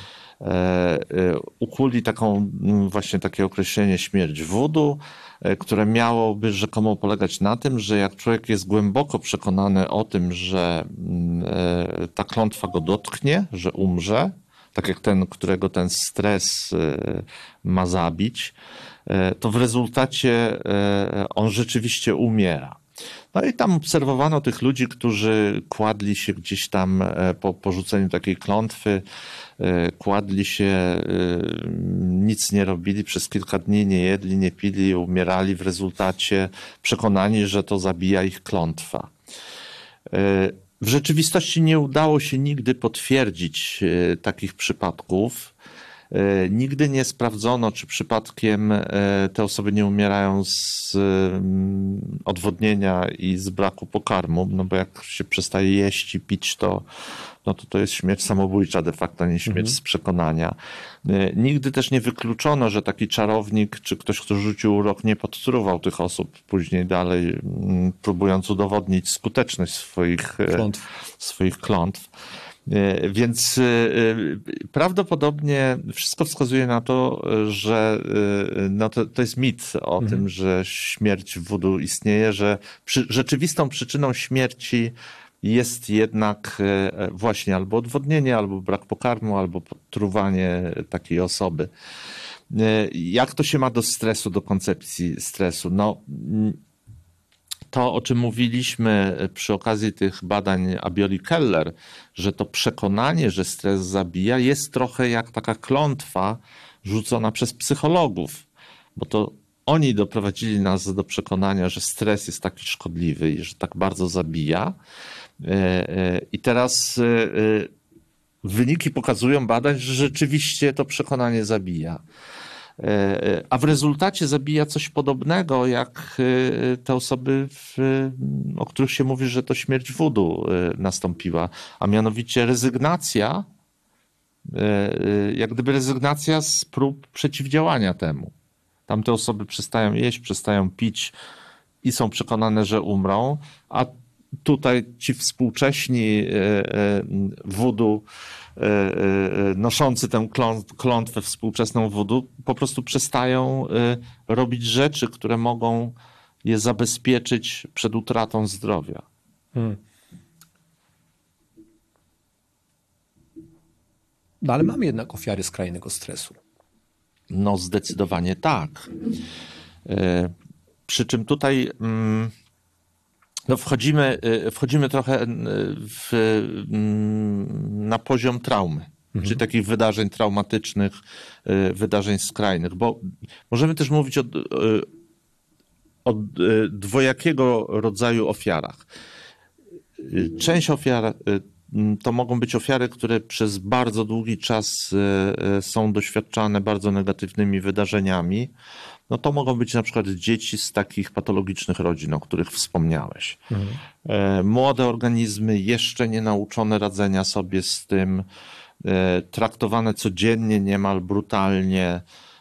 Ukuli właśnie takie określenie śmierć voodoo, które miałoby rzekomo polegać na tym, że jak człowiek jest głęboko przekonany o tym, że ta klątwa go dotknie, że umrze, tak jak ten, którego ten stres ma zabić, to w rezultacie on rzeczywiście umiera. No i tam obserwowano tych ludzi, którzy kładli się gdzieś tam po porzuceniu takiej klątwy, kładli się, nic nie robili, przez kilka dni nie jedli, nie pili, umierali w rezultacie, przekonani, że to zabija ich klątwa. W rzeczywistości nie udało się nigdy potwierdzić takich przypadków. Nigdy nie sprawdzono, czy przypadkiem te osoby nie umierają z odwodnienia i z braku pokarmu, no bo jak się przestaje jeść i pić, to jest śmierć samobójcza de facto, nie śmierć z przekonania. Nigdy też nie wykluczono, że taki czarownik, czy ktoś, kto rzucił urok, nie podtruwał tych osób później dalej, próbując udowodnić skuteczność swoich klątw. Więc prawdopodobnie wszystko wskazuje na to, że to jest mit o tym, że śmierć w voodoo istnieje, że rzeczywistą przyczyną śmierci jest jednak właśnie albo odwodnienie, albo brak pokarmu, albo podtruwanie takiej osoby. Jak to się ma do stresu, do koncepcji stresu? No, to, o czym mówiliśmy przy okazji tych badań Abioli-Keller, że to przekonanie, że stres zabija, jest trochę jak taka klątwa rzucona przez psychologów, bo to oni doprowadzili nas do przekonania, że stres jest taki szkodliwy i że tak bardzo zabija. I teraz wyniki pokazują badań, że rzeczywiście to przekonanie zabija. A w rezultacie zabija coś podobnego, jak te osoby, o których się mówi, że to śmierć voodoo nastąpiła, a mianowicie rezygnacja, jak gdyby rezygnacja z prób przeciwdziałania temu. Tamte osoby przestają jeść, przestają pić i są przekonane, że umrą, a tutaj ci współcześni voodoo, noszący tę klątwę współczesną voodoo, po prostu przestają robić rzeczy, które mogą je zabezpieczyć przed utratą zdrowia. No ale mamy jednak ofiary skrajnego stresu. No zdecydowanie tak. Przy czym tutaj no wchodzimy trochę na poziom traumy, czyli takich wydarzeń traumatycznych, wydarzeń skrajnych, bo możemy też mówić o dwojakiego rodzaju ofiarach. Część ofiar to mogą być ofiary, które przez bardzo długi czas są doświadczane bardzo negatywnymi wydarzeniami. No to mogą być na przykład dzieci z takich patologicznych rodzin, o których wspomniałeś. Młode organizmy, jeszcze nie nauczone radzenia sobie z tym, traktowane codziennie, niemal brutalnie.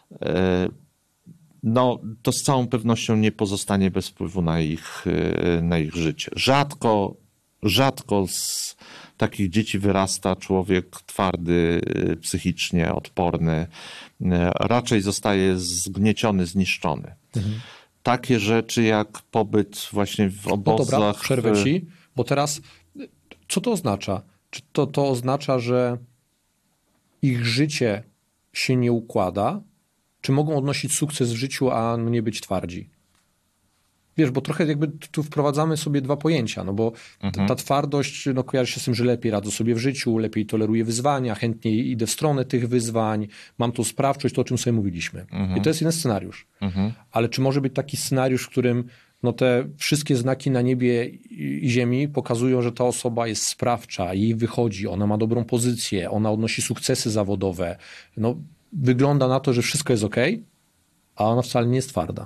No to z całą pewnością nie pozostanie bez wpływu na ich życie. Rzadko z takich dzieci wyrasta człowiek twardy, psychicznie odporny. Raczej zostaje zgnieciony, zniszczony. Takie rzeczy jak pobyt właśnie w obozach... No dobra, przerwę ci, bo teraz co to oznacza? Czy to oznacza, że ich życie się nie układa? Czy mogą odnosić sukces w życiu, a nie być twardzi? Wiesz, bo trochę jakby tu wprowadzamy sobie dwa pojęcia, no bo ta twardość kojarzy się z tym, że lepiej radzę sobie w życiu, lepiej toleruję wyzwania, chętniej idę w stronę tych wyzwań, mam tą sprawczość, to o czym sobie mówiliśmy. I to jest jeden scenariusz. Ale czy może być taki scenariusz, w którym te wszystkie znaki na niebie i ziemi pokazują, że ta osoba jest sprawcza, jej wychodzi, ona ma dobrą pozycję, ona odnosi sukcesy zawodowe. No, wygląda na to, że wszystko jest okej, a ona wcale nie jest twarda.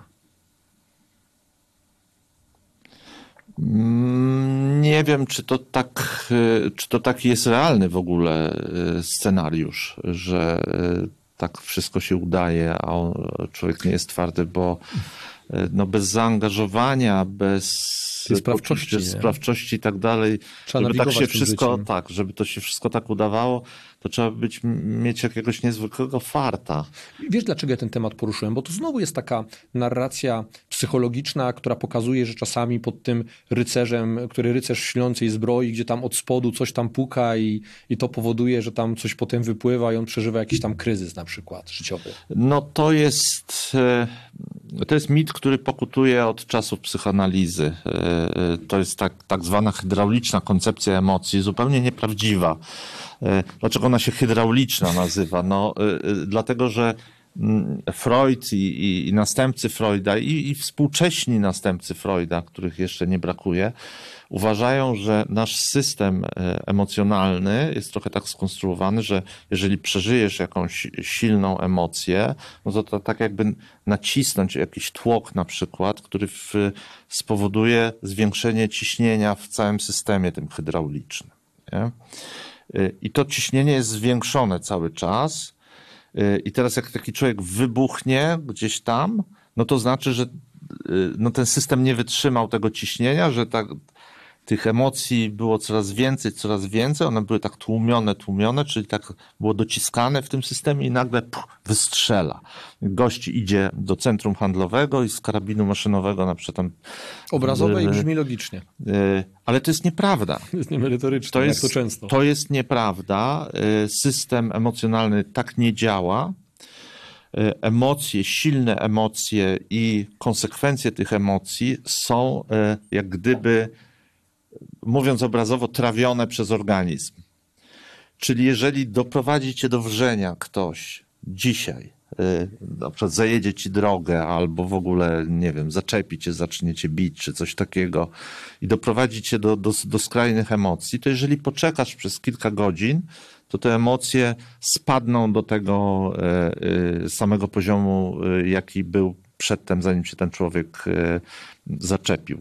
Nie wiem, czy to taki jest realny w ogóle scenariusz, że tak wszystko się udaje, a człowiek nie jest twardy, bo bez zaangażowania, bez sprawczości i tak dalej, żeby to się wszystko tak udawało, to trzeba mieć jakiegoś niezwykłego farta. Wiesz, dlaczego ja ten temat poruszyłem? Bo to znowu jest taka narracja psychologiczna, która pokazuje, że czasami pod tym rycerzem, który rycerz w śniącej zbroi, gdzie tam od spodu coś tam puka i to powoduje, że tam coś potem wypływa i on przeżywa jakiś tam kryzys na przykład życiowy. No to jest mit, który pokutuje od czasów psychoanalizy. To jest tak zwana hydrauliczna koncepcja emocji, zupełnie nieprawdziwa. Dlaczego ona się hydrauliczna nazywa? No, dlatego, że Freud i następcy Freuda i współcześni następcy Freuda, których jeszcze nie brakuje, uważają, że nasz system emocjonalny jest trochę tak skonstruowany, że jeżeli przeżyjesz jakąś silną emocję, no to tak jakby nacisnąć jakiś tłok na przykład, który spowoduje zwiększenie ciśnienia w całym systemie tym hydraulicznym. Nie? I to ciśnienie jest zwiększone cały czas. I teraz jak taki człowiek wybuchnie gdzieś tam, no to znaczy, że no ten system nie wytrzymał tego ciśnienia, że tych emocji było coraz więcej, one były tak tłumione, czyli tak było dociskane w tym systemie i nagle wystrzela. Gość idzie do centrum handlowego i z karabinu maszynowego na przykład tam... Obrazowe i brzmi logicznie. Ale to jest nieprawda. To jest niemerytoryczne, jak to często. To jest nieprawda. System emocjonalny tak nie działa. Emocje, silne emocje i konsekwencje tych emocji są jak gdyby, mówiąc obrazowo, trawione przez organizm. Czyli jeżeli doprowadzi cię do wrzenia ktoś dzisiaj, na przykład zajedzie ci drogę albo w ogóle, nie wiem, zaczepi cię, zacznie cię bić czy coś takiego i doprowadzi cię do skrajnych emocji, to jeżeli poczekasz przez kilka godzin, to te emocje spadną do tego samego poziomu, jaki był przedtem, zanim się ten człowiek zaczepił.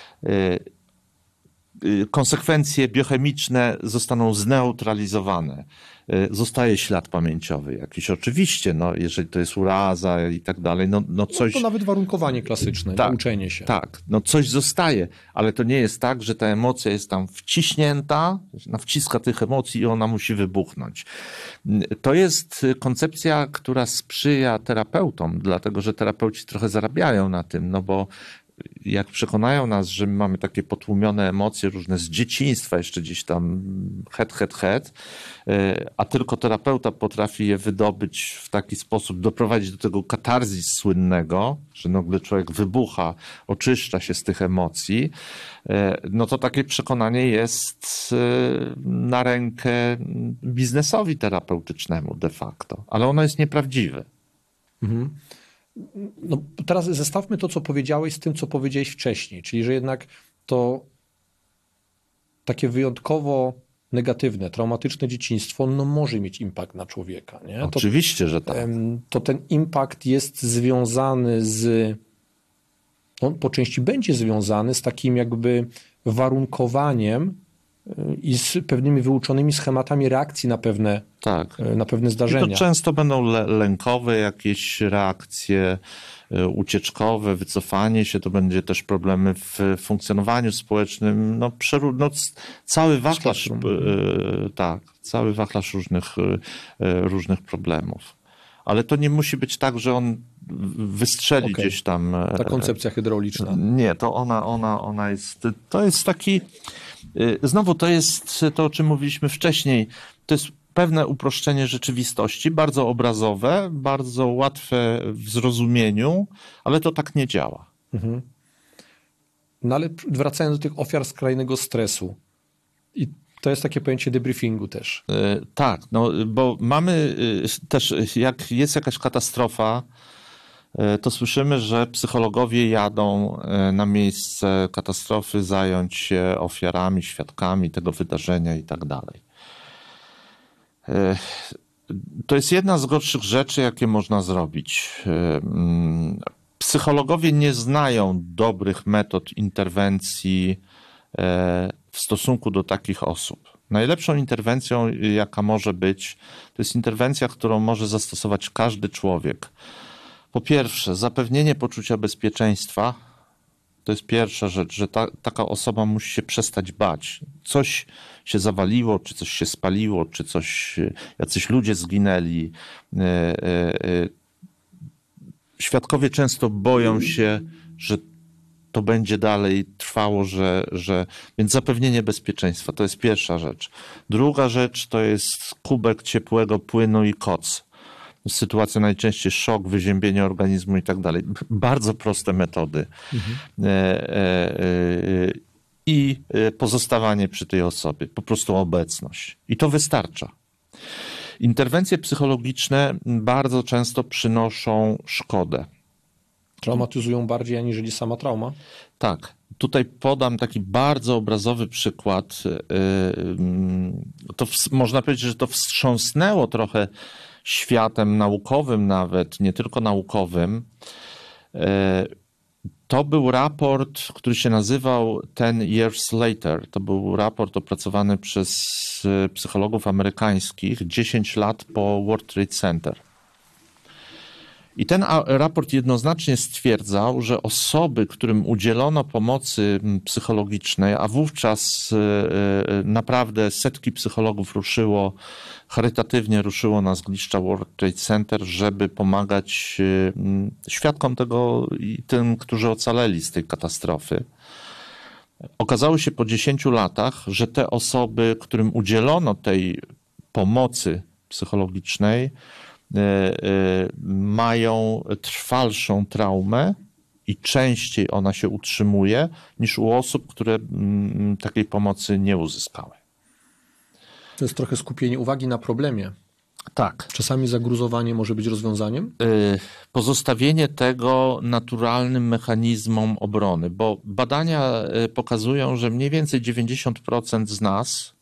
Konsekwencje biochemiczne zostaną zneutralizowane. Zostaje ślad pamięciowy jakiś. Oczywiście, no, jeżeli to jest uraza i tak dalej, no coś... No to nawet warunkowanie klasyczne, tak, uczenie się. Tak, no coś zostaje, ale to nie jest tak, że ta emocja jest tam wciśnięta, wciska tych emocji i ona musi wybuchnąć. To jest koncepcja, która sprzyja terapeutom, dlatego że terapeuci trochę zarabiają na tym, no bo jak przekonają nas, że my mamy takie potłumione emocje różne z dzieciństwa, jeszcze gdzieś tam a tylko terapeuta potrafi je wydobyć w taki sposób, doprowadzić do tego katarzis słynnego, że nagle człowiek wybucha, oczyszcza się z tych emocji, no to takie przekonanie jest na rękę biznesowi terapeutycznemu de facto, ale ono jest nieprawdziwe. Mhm. No, teraz zestawmy to, co powiedziałeś, z tym, co powiedziałeś wcześniej, czyli że jednak to takie wyjątkowo negatywne, traumatyczne dzieciństwo no może mieć impact na człowieka. Nie? Oczywiście, że tak. To ten impact jest związany no, po części będzie związany z takim jakby warunkowaniem i z pewnymi wyuczonymi schematami reakcji na pewne, na pewne zdarzenia. I to często będą lękowe jakieś reakcje, ucieczkowe, wycofanie się, to będzie też problemy w funkcjonowaniu społecznym, cały wachlarz, cały wachlarz różnych problemów. Ale to nie musi być tak, że on wystrzeli gdzieś tam. Ta koncepcja hydrauliczna. Nie, to ona jest, to jest taki, znowu to jest to, o czym mówiliśmy wcześniej, to jest pewne uproszczenie rzeczywistości, bardzo obrazowe, bardzo łatwe w zrozumieniu, ale to tak nie działa. Mhm. No ale wracając do tych ofiar skrajnego stresu, i to jest takie pojęcie debriefingu też. Tak, no bo mamy też, jak jest jakaś katastrofa, to słyszymy, że psychologowie jadą na miejsce katastrofy, zająć się ofiarami, świadkami tego wydarzenia i tak dalej. To jest jedna z gorszych rzeczy, jakie można zrobić. Psychologowie nie znają dobrych metod interwencji w stosunku do takich osób. Najlepszą interwencją, jaka może być, to jest interwencja, którą może zastosować każdy człowiek. Po pierwsze, zapewnienie poczucia bezpieczeństwa. To jest pierwsza rzecz, że taka osoba musi się przestać bać. Coś się zawaliło, czy coś się spaliło, czy jacyś ludzie zginęli. Świadkowie często boją się, że to będzie dalej trwało, więc zapewnienie bezpieczeństwa to jest pierwsza rzecz. Druga rzecz to jest kubek ciepłego płynu i koc. Sytuacja najczęściej szok, wyziębienie organizmu i tak dalej. Bardzo proste metody. I pozostawanie przy tej osobie, po prostu obecność. I to wystarcza. Interwencje psychologiczne bardzo często przynoszą szkodę. Traumatyzują bardziej aniżeli sama trauma? Tak. Tutaj podam taki bardzo obrazowy przykład. Można powiedzieć, że to wstrząsnęło trochę światem naukowym nawet, nie tylko naukowym. To był raport, który się nazywał 10 Years Later. To był raport opracowany przez psychologów amerykańskich 10 lat po World Trade Center. I ten raport jednoznacznie stwierdzał, że osoby, którym udzielono pomocy psychologicznej, a wówczas naprawdę setki psychologów charytatywnie ruszyło na zgliszcza World Trade Center, żeby pomagać świadkom tego i tym, którzy ocaleli z tej katastrofy. Okazało się po 10 latach, że te osoby, którym udzielono tej pomocy psychologicznej, mają trwalszą traumę i częściej ona się utrzymuje niż u osób, które takiej pomocy nie uzyskały. To jest trochę skupienie uwagi na problemie. Tak. Czasami zagruzowanie może być rozwiązaniem? Pozostawienie tego naturalnym mechanizmom obrony, bo badania pokazują, że mniej więcej 90% z nas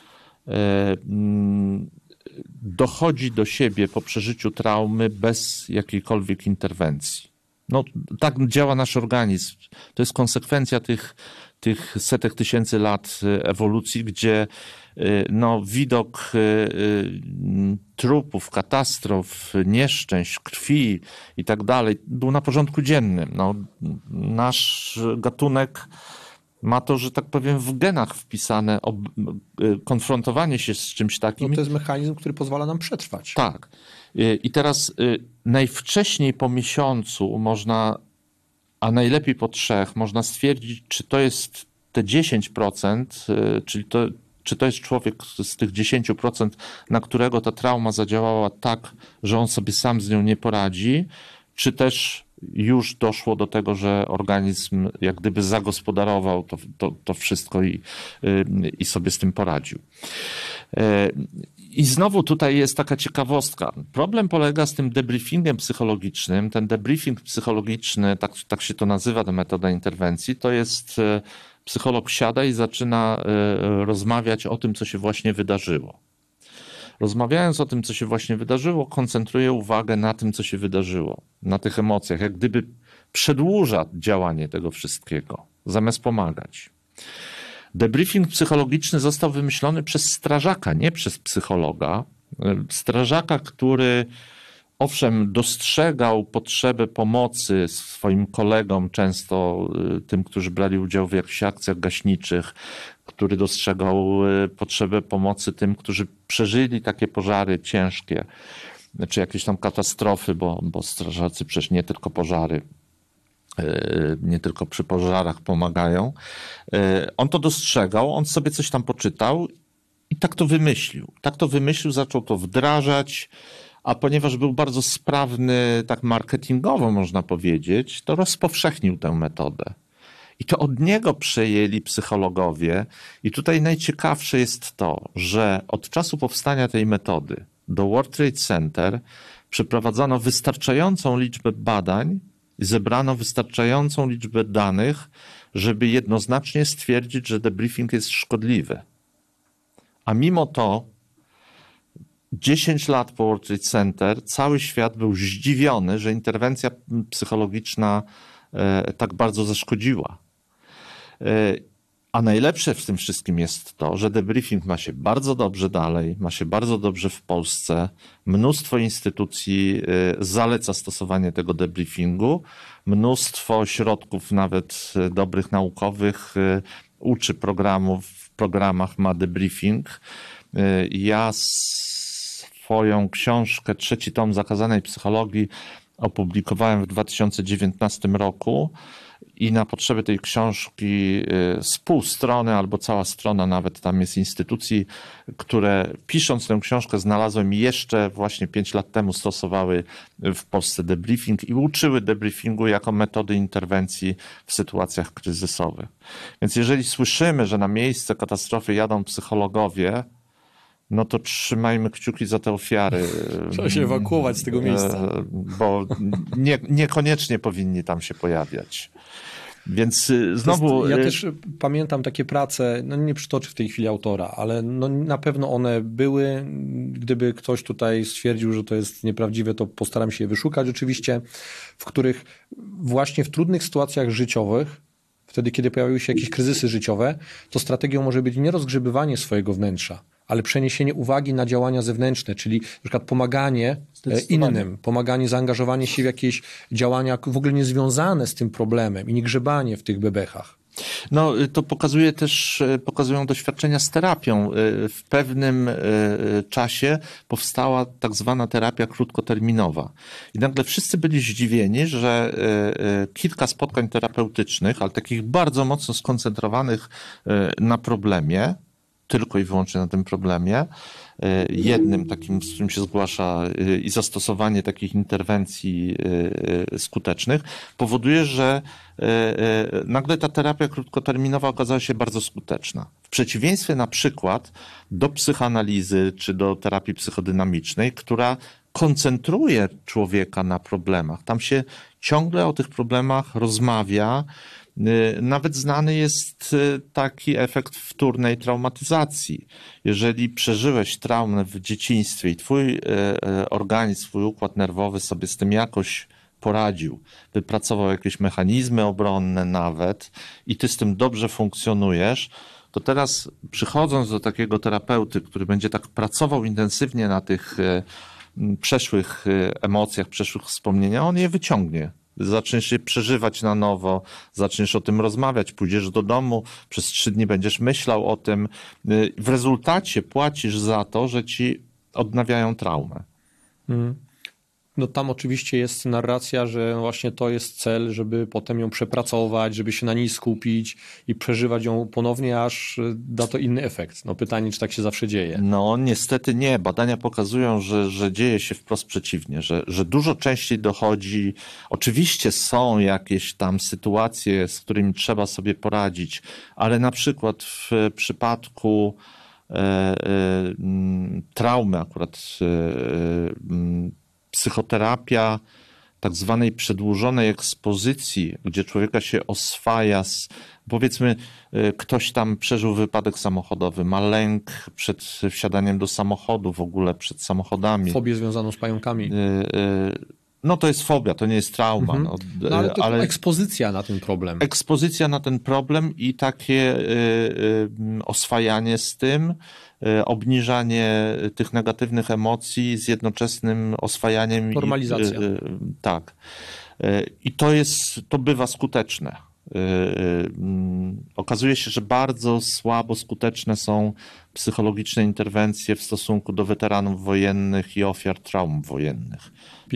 dochodzi do siebie po przeżyciu traumy bez jakiejkolwiek interwencji. No, tak działa nasz organizm. To jest konsekwencja tych setek tysięcy lat ewolucji, gdzie widok trupów, katastrof, nieszczęść, krwi i tak dalej był na porządku dziennym. Nasz gatunek ma to, że tak powiem, w genach wpisane konfrontowanie się z czymś takim. To jest mechanizm, który pozwala nam przetrwać. Tak. I teraz najwcześniej po miesiącu można, a najlepiej po 3, można stwierdzić, czy to jest te 10%, czyli czy to jest człowiek z tych 10%, na którego ta trauma zadziałała tak, że on sobie sam z nią nie poradzi, czy też już doszło do tego, że organizm jak gdyby zagospodarował to wszystko i sobie z tym poradził. I znowu tutaj jest taka ciekawostka. Problem polega z tym debriefingiem psychologicznym. Ten debriefing psychologiczny, tak się to nazywa, ta metoda interwencji, to jest psycholog siada i zaczyna rozmawiać o tym, co się właśnie wydarzyło. Rozmawiając o tym, co się właśnie wydarzyło, koncentruje uwagę na tym, co się wydarzyło, na tych emocjach, jak gdyby przedłuża działanie tego wszystkiego, zamiast pomagać. Debriefing psychologiczny został wymyślony przez strażaka, nie przez psychologa. Strażaka, który owszem dostrzegał potrzebę pomocy swoim kolegom, często tym, którzy brali udział w jakichś akcjach gaśniczych, który dostrzegał potrzebę pomocy tym, którzy przeżyli takie pożary ciężkie, czy jakieś tam katastrofy, bo strażacy przecież nie tylko pożary, nie tylko przy pożarach pomagają. On to dostrzegał, on sobie coś tam poczytał i tak to wymyślił. Tak to wymyślił, zaczął to wdrażać, a ponieważ był bardzo sprawny, tak marketingowo można powiedzieć, to rozpowszechnił tę metodę. I to od niego przejęli psychologowie. I tutaj najciekawsze jest to, że od czasu powstania tej metody do World Trade Center przeprowadzono wystarczającą liczbę badań i zebrano wystarczającą liczbę danych, żeby jednoznacznie stwierdzić, że debriefing jest szkodliwy. A mimo to 10 lat po World Trade Center cały świat był zdziwiony, że interwencja psychologiczna tak bardzo zaszkodziła. A najlepsze w tym wszystkim jest to, że debriefing ma się bardzo dobrze dalej, ma się bardzo dobrze w Polsce. Mnóstwo instytucji zaleca stosowanie tego debriefingu. Mnóstwo środków, nawet dobrych naukowych, uczy w programach ma debriefing. Ja swoją książkę, 3. tom Zakazanej psychologii opublikowałem w 2019 roku i na potrzeby tej książki z pół strony albo cała strona nawet tam jest instytucji, które pisząc tę książkę znalazłem jeszcze właśnie 5 lat temu stosowały w Polsce debriefing i uczyły debriefingu jako metody interwencji w sytuacjach kryzysowych. Więc jeżeli słyszymy, że na miejsce katastrofy jadą psychologowie, no to trzymajmy kciuki za te ofiary. Trzeba się ewakuować z tego miejsca. Bo niekoniecznie powinni tam się pojawiać. Więc znowu... Ja też pamiętam takie prace, no nie przytoczę w tej chwili autora, ale no na pewno one były. Gdyby ktoś tutaj stwierdził, że to jest nieprawdziwe, to postaram się je wyszukać oczywiście, w których właśnie w trudnych sytuacjach życiowych, wtedy kiedy pojawiły się jakieś kryzysy życiowe, to strategią może być nie rozgrzebywanie swojego wnętrza, ale przeniesienie uwagi na działania zewnętrzne, czyli na przykład pomaganie innym, pomaganie, zaangażowanie się w jakieś działania w ogóle niezwiązane z tym problemem i nie grzebanie w tych bebechach. No, to pokazują doświadczenia z terapią. W pewnym czasie powstała tak zwana terapia krótkoterminowa. I nagle wszyscy byli zdziwieni, że kilka spotkań terapeutycznych, ale takich bardzo mocno skoncentrowanych na problemie, tylko i wyłącznie na tym problemie, jednym takim, z którym się zgłasza i zastosowanie takich interwencji skutecznych, powoduje, że nagle ta terapia krótkoterminowa okazała się bardzo skuteczna. W przeciwieństwie na przykład do psychoanalizy czy do terapii psychodynamicznej, która koncentruje człowieka na problemach. Tam się ciągle o tych problemach rozmawia. Nawet znany jest taki efekt wtórnej traumatyzacji. Jeżeli przeżyłeś traumę w dzieciństwie i twój organizm, twój układ nerwowy sobie z tym jakoś poradził, wypracował jakieś mechanizmy obronne nawet i ty z tym dobrze funkcjonujesz, to teraz przychodząc do takiego terapeuty, który będzie tak pracował intensywnie na tych przeszłych emocjach, przeszłych wspomnieniach, on je wyciągnie. Zaczniesz je przeżywać na nowo, zaczniesz o tym rozmawiać, pójdziesz do domu, przez 3 dni będziesz myślał o tym. W rezultacie płacisz za to, że ci odnawiają traumę. No tam oczywiście jest narracja, że właśnie to jest cel, żeby potem ją przepracować, żeby się na niej skupić i przeżywać ją ponownie, aż da to inny efekt. No pytanie, czy tak się zawsze dzieje. No niestety nie. Badania pokazują, że dzieje się wprost przeciwnie, że dużo częściej dochodzi. Oczywiście są jakieś tam sytuacje, z którymi trzeba sobie poradzić, ale na przykład w przypadku traumy akurat psychoterapia tak zwanej przedłużonej ekspozycji, gdzie człowieka się oswaja z, powiedzmy, ktoś tam przeżył wypadek samochodowy, ma lęk przed wsiadaniem do samochodu, w ogóle przed samochodami. Fobię związaną z pająkami. No to jest fobia, to nie jest trauma. No, ale to ekspozycja na ten problem. Ekspozycja na ten problem i takie oswajanie z tym, obniżanie tych negatywnych emocji z jednoczesnym oswajaniem. Normalizacja. Tak. I to bywa skuteczne. Okazuje się, że bardzo słabo skuteczne są psychologiczne interwencje w stosunku do weteranów wojennych i ofiar traum wojennych.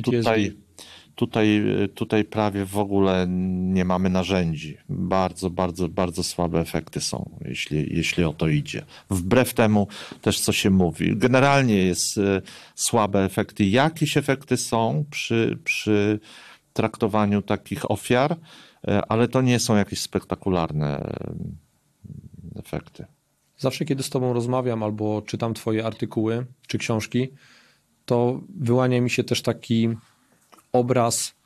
Tutaj prawie w ogóle nie mamy narzędzi. Bardzo, bardzo, bardzo słabe efekty są, jeśli o to idzie. Wbrew temu też, co się mówi. Generalnie jest słabe efekty. Jakieś efekty są przy traktowaniu takich ofiar, ale to nie są jakieś spektakularne efekty. Zawsze, kiedy z tobą rozmawiam albo czytam twoje artykuły czy książki, to wyłania mi się też taki obraz,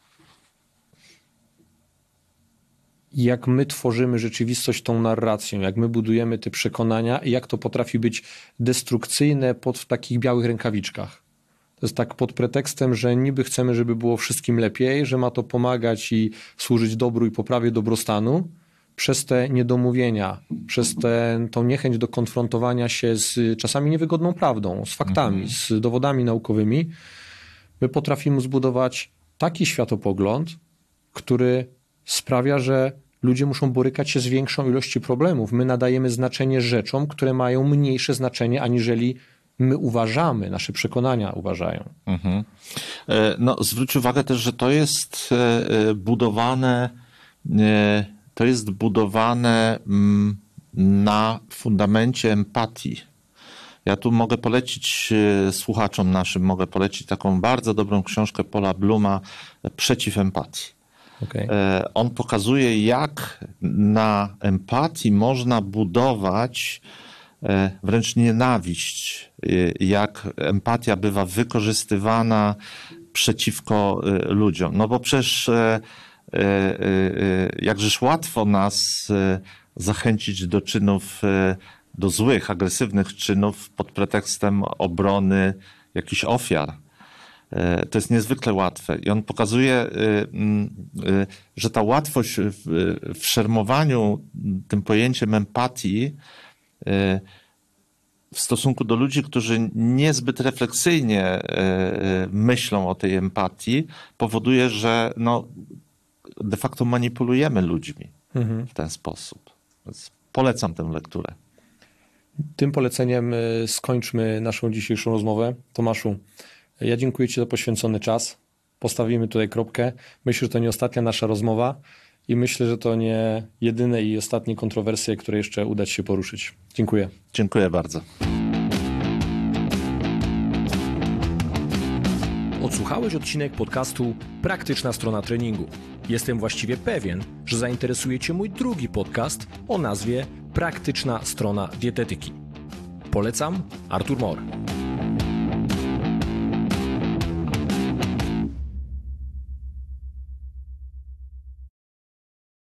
jak my tworzymy rzeczywistość tą narracją, jak my budujemy te przekonania i jak to potrafi być destrukcyjne w takich białych rękawiczkach. To jest tak pod pretekstem, że niby chcemy, żeby było wszystkim lepiej, że ma to pomagać i służyć dobru i poprawie dobrostanu, przez te niedomówienia, przez tą niechęć do konfrontowania się z czasami niewygodną prawdą, z faktami, z dowodami naukowymi, my potrafimy zbudować taki światopogląd, który sprawia, że ludzie muszą borykać się z większą ilością problemów. My nadajemy znaczenie rzeczom, które mają mniejsze znaczenie, aniżeli my uważamy, nasze przekonania uważają. No, zwróć uwagę też, że to jest budowane na fundamencie empatii. Ja tu mogę polecić słuchaczom naszym, mogę polecić taką bardzo dobrą książkę Paula Blooma Przeciw empatii. Okay. On pokazuje, jak na empatii można budować wręcz nienawiść, jak empatia bywa wykorzystywana przeciwko ludziom. No bo przecież jakżeż łatwo nas zachęcić do czynów, do złych, agresywnych czynów pod pretekstem obrony jakichś ofiar. To jest niezwykle łatwe i on pokazuje, że ta łatwość w szermowaniu tym pojęciem empatii w stosunku do ludzi, którzy niezbyt refleksyjnie myślą o tej empatii, powoduje, że no, de facto manipulujemy ludźmi w ten sposób. Więc polecam tę lekturę. Tym poleceniem skończmy naszą dzisiejszą rozmowę. Tomaszu, ja dziękuję Ci za poświęcony czas. Postawimy tutaj kropkę. Myślę, że to nie ostatnia nasza rozmowa i myślę, że to nie jedyne i ostatnie kontrowersje, które jeszcze uda Ci się poruszyć. Dziękuję. Dziękuję bardzo. Odsłuchałeś odcinek podcastu Praktyczna strona treningu. Jestem właściwie pewien, że zainteresuje Cię mój drugi podcast o nazwie Praktyczna strona dietetyki. Polecam, Artur Mor.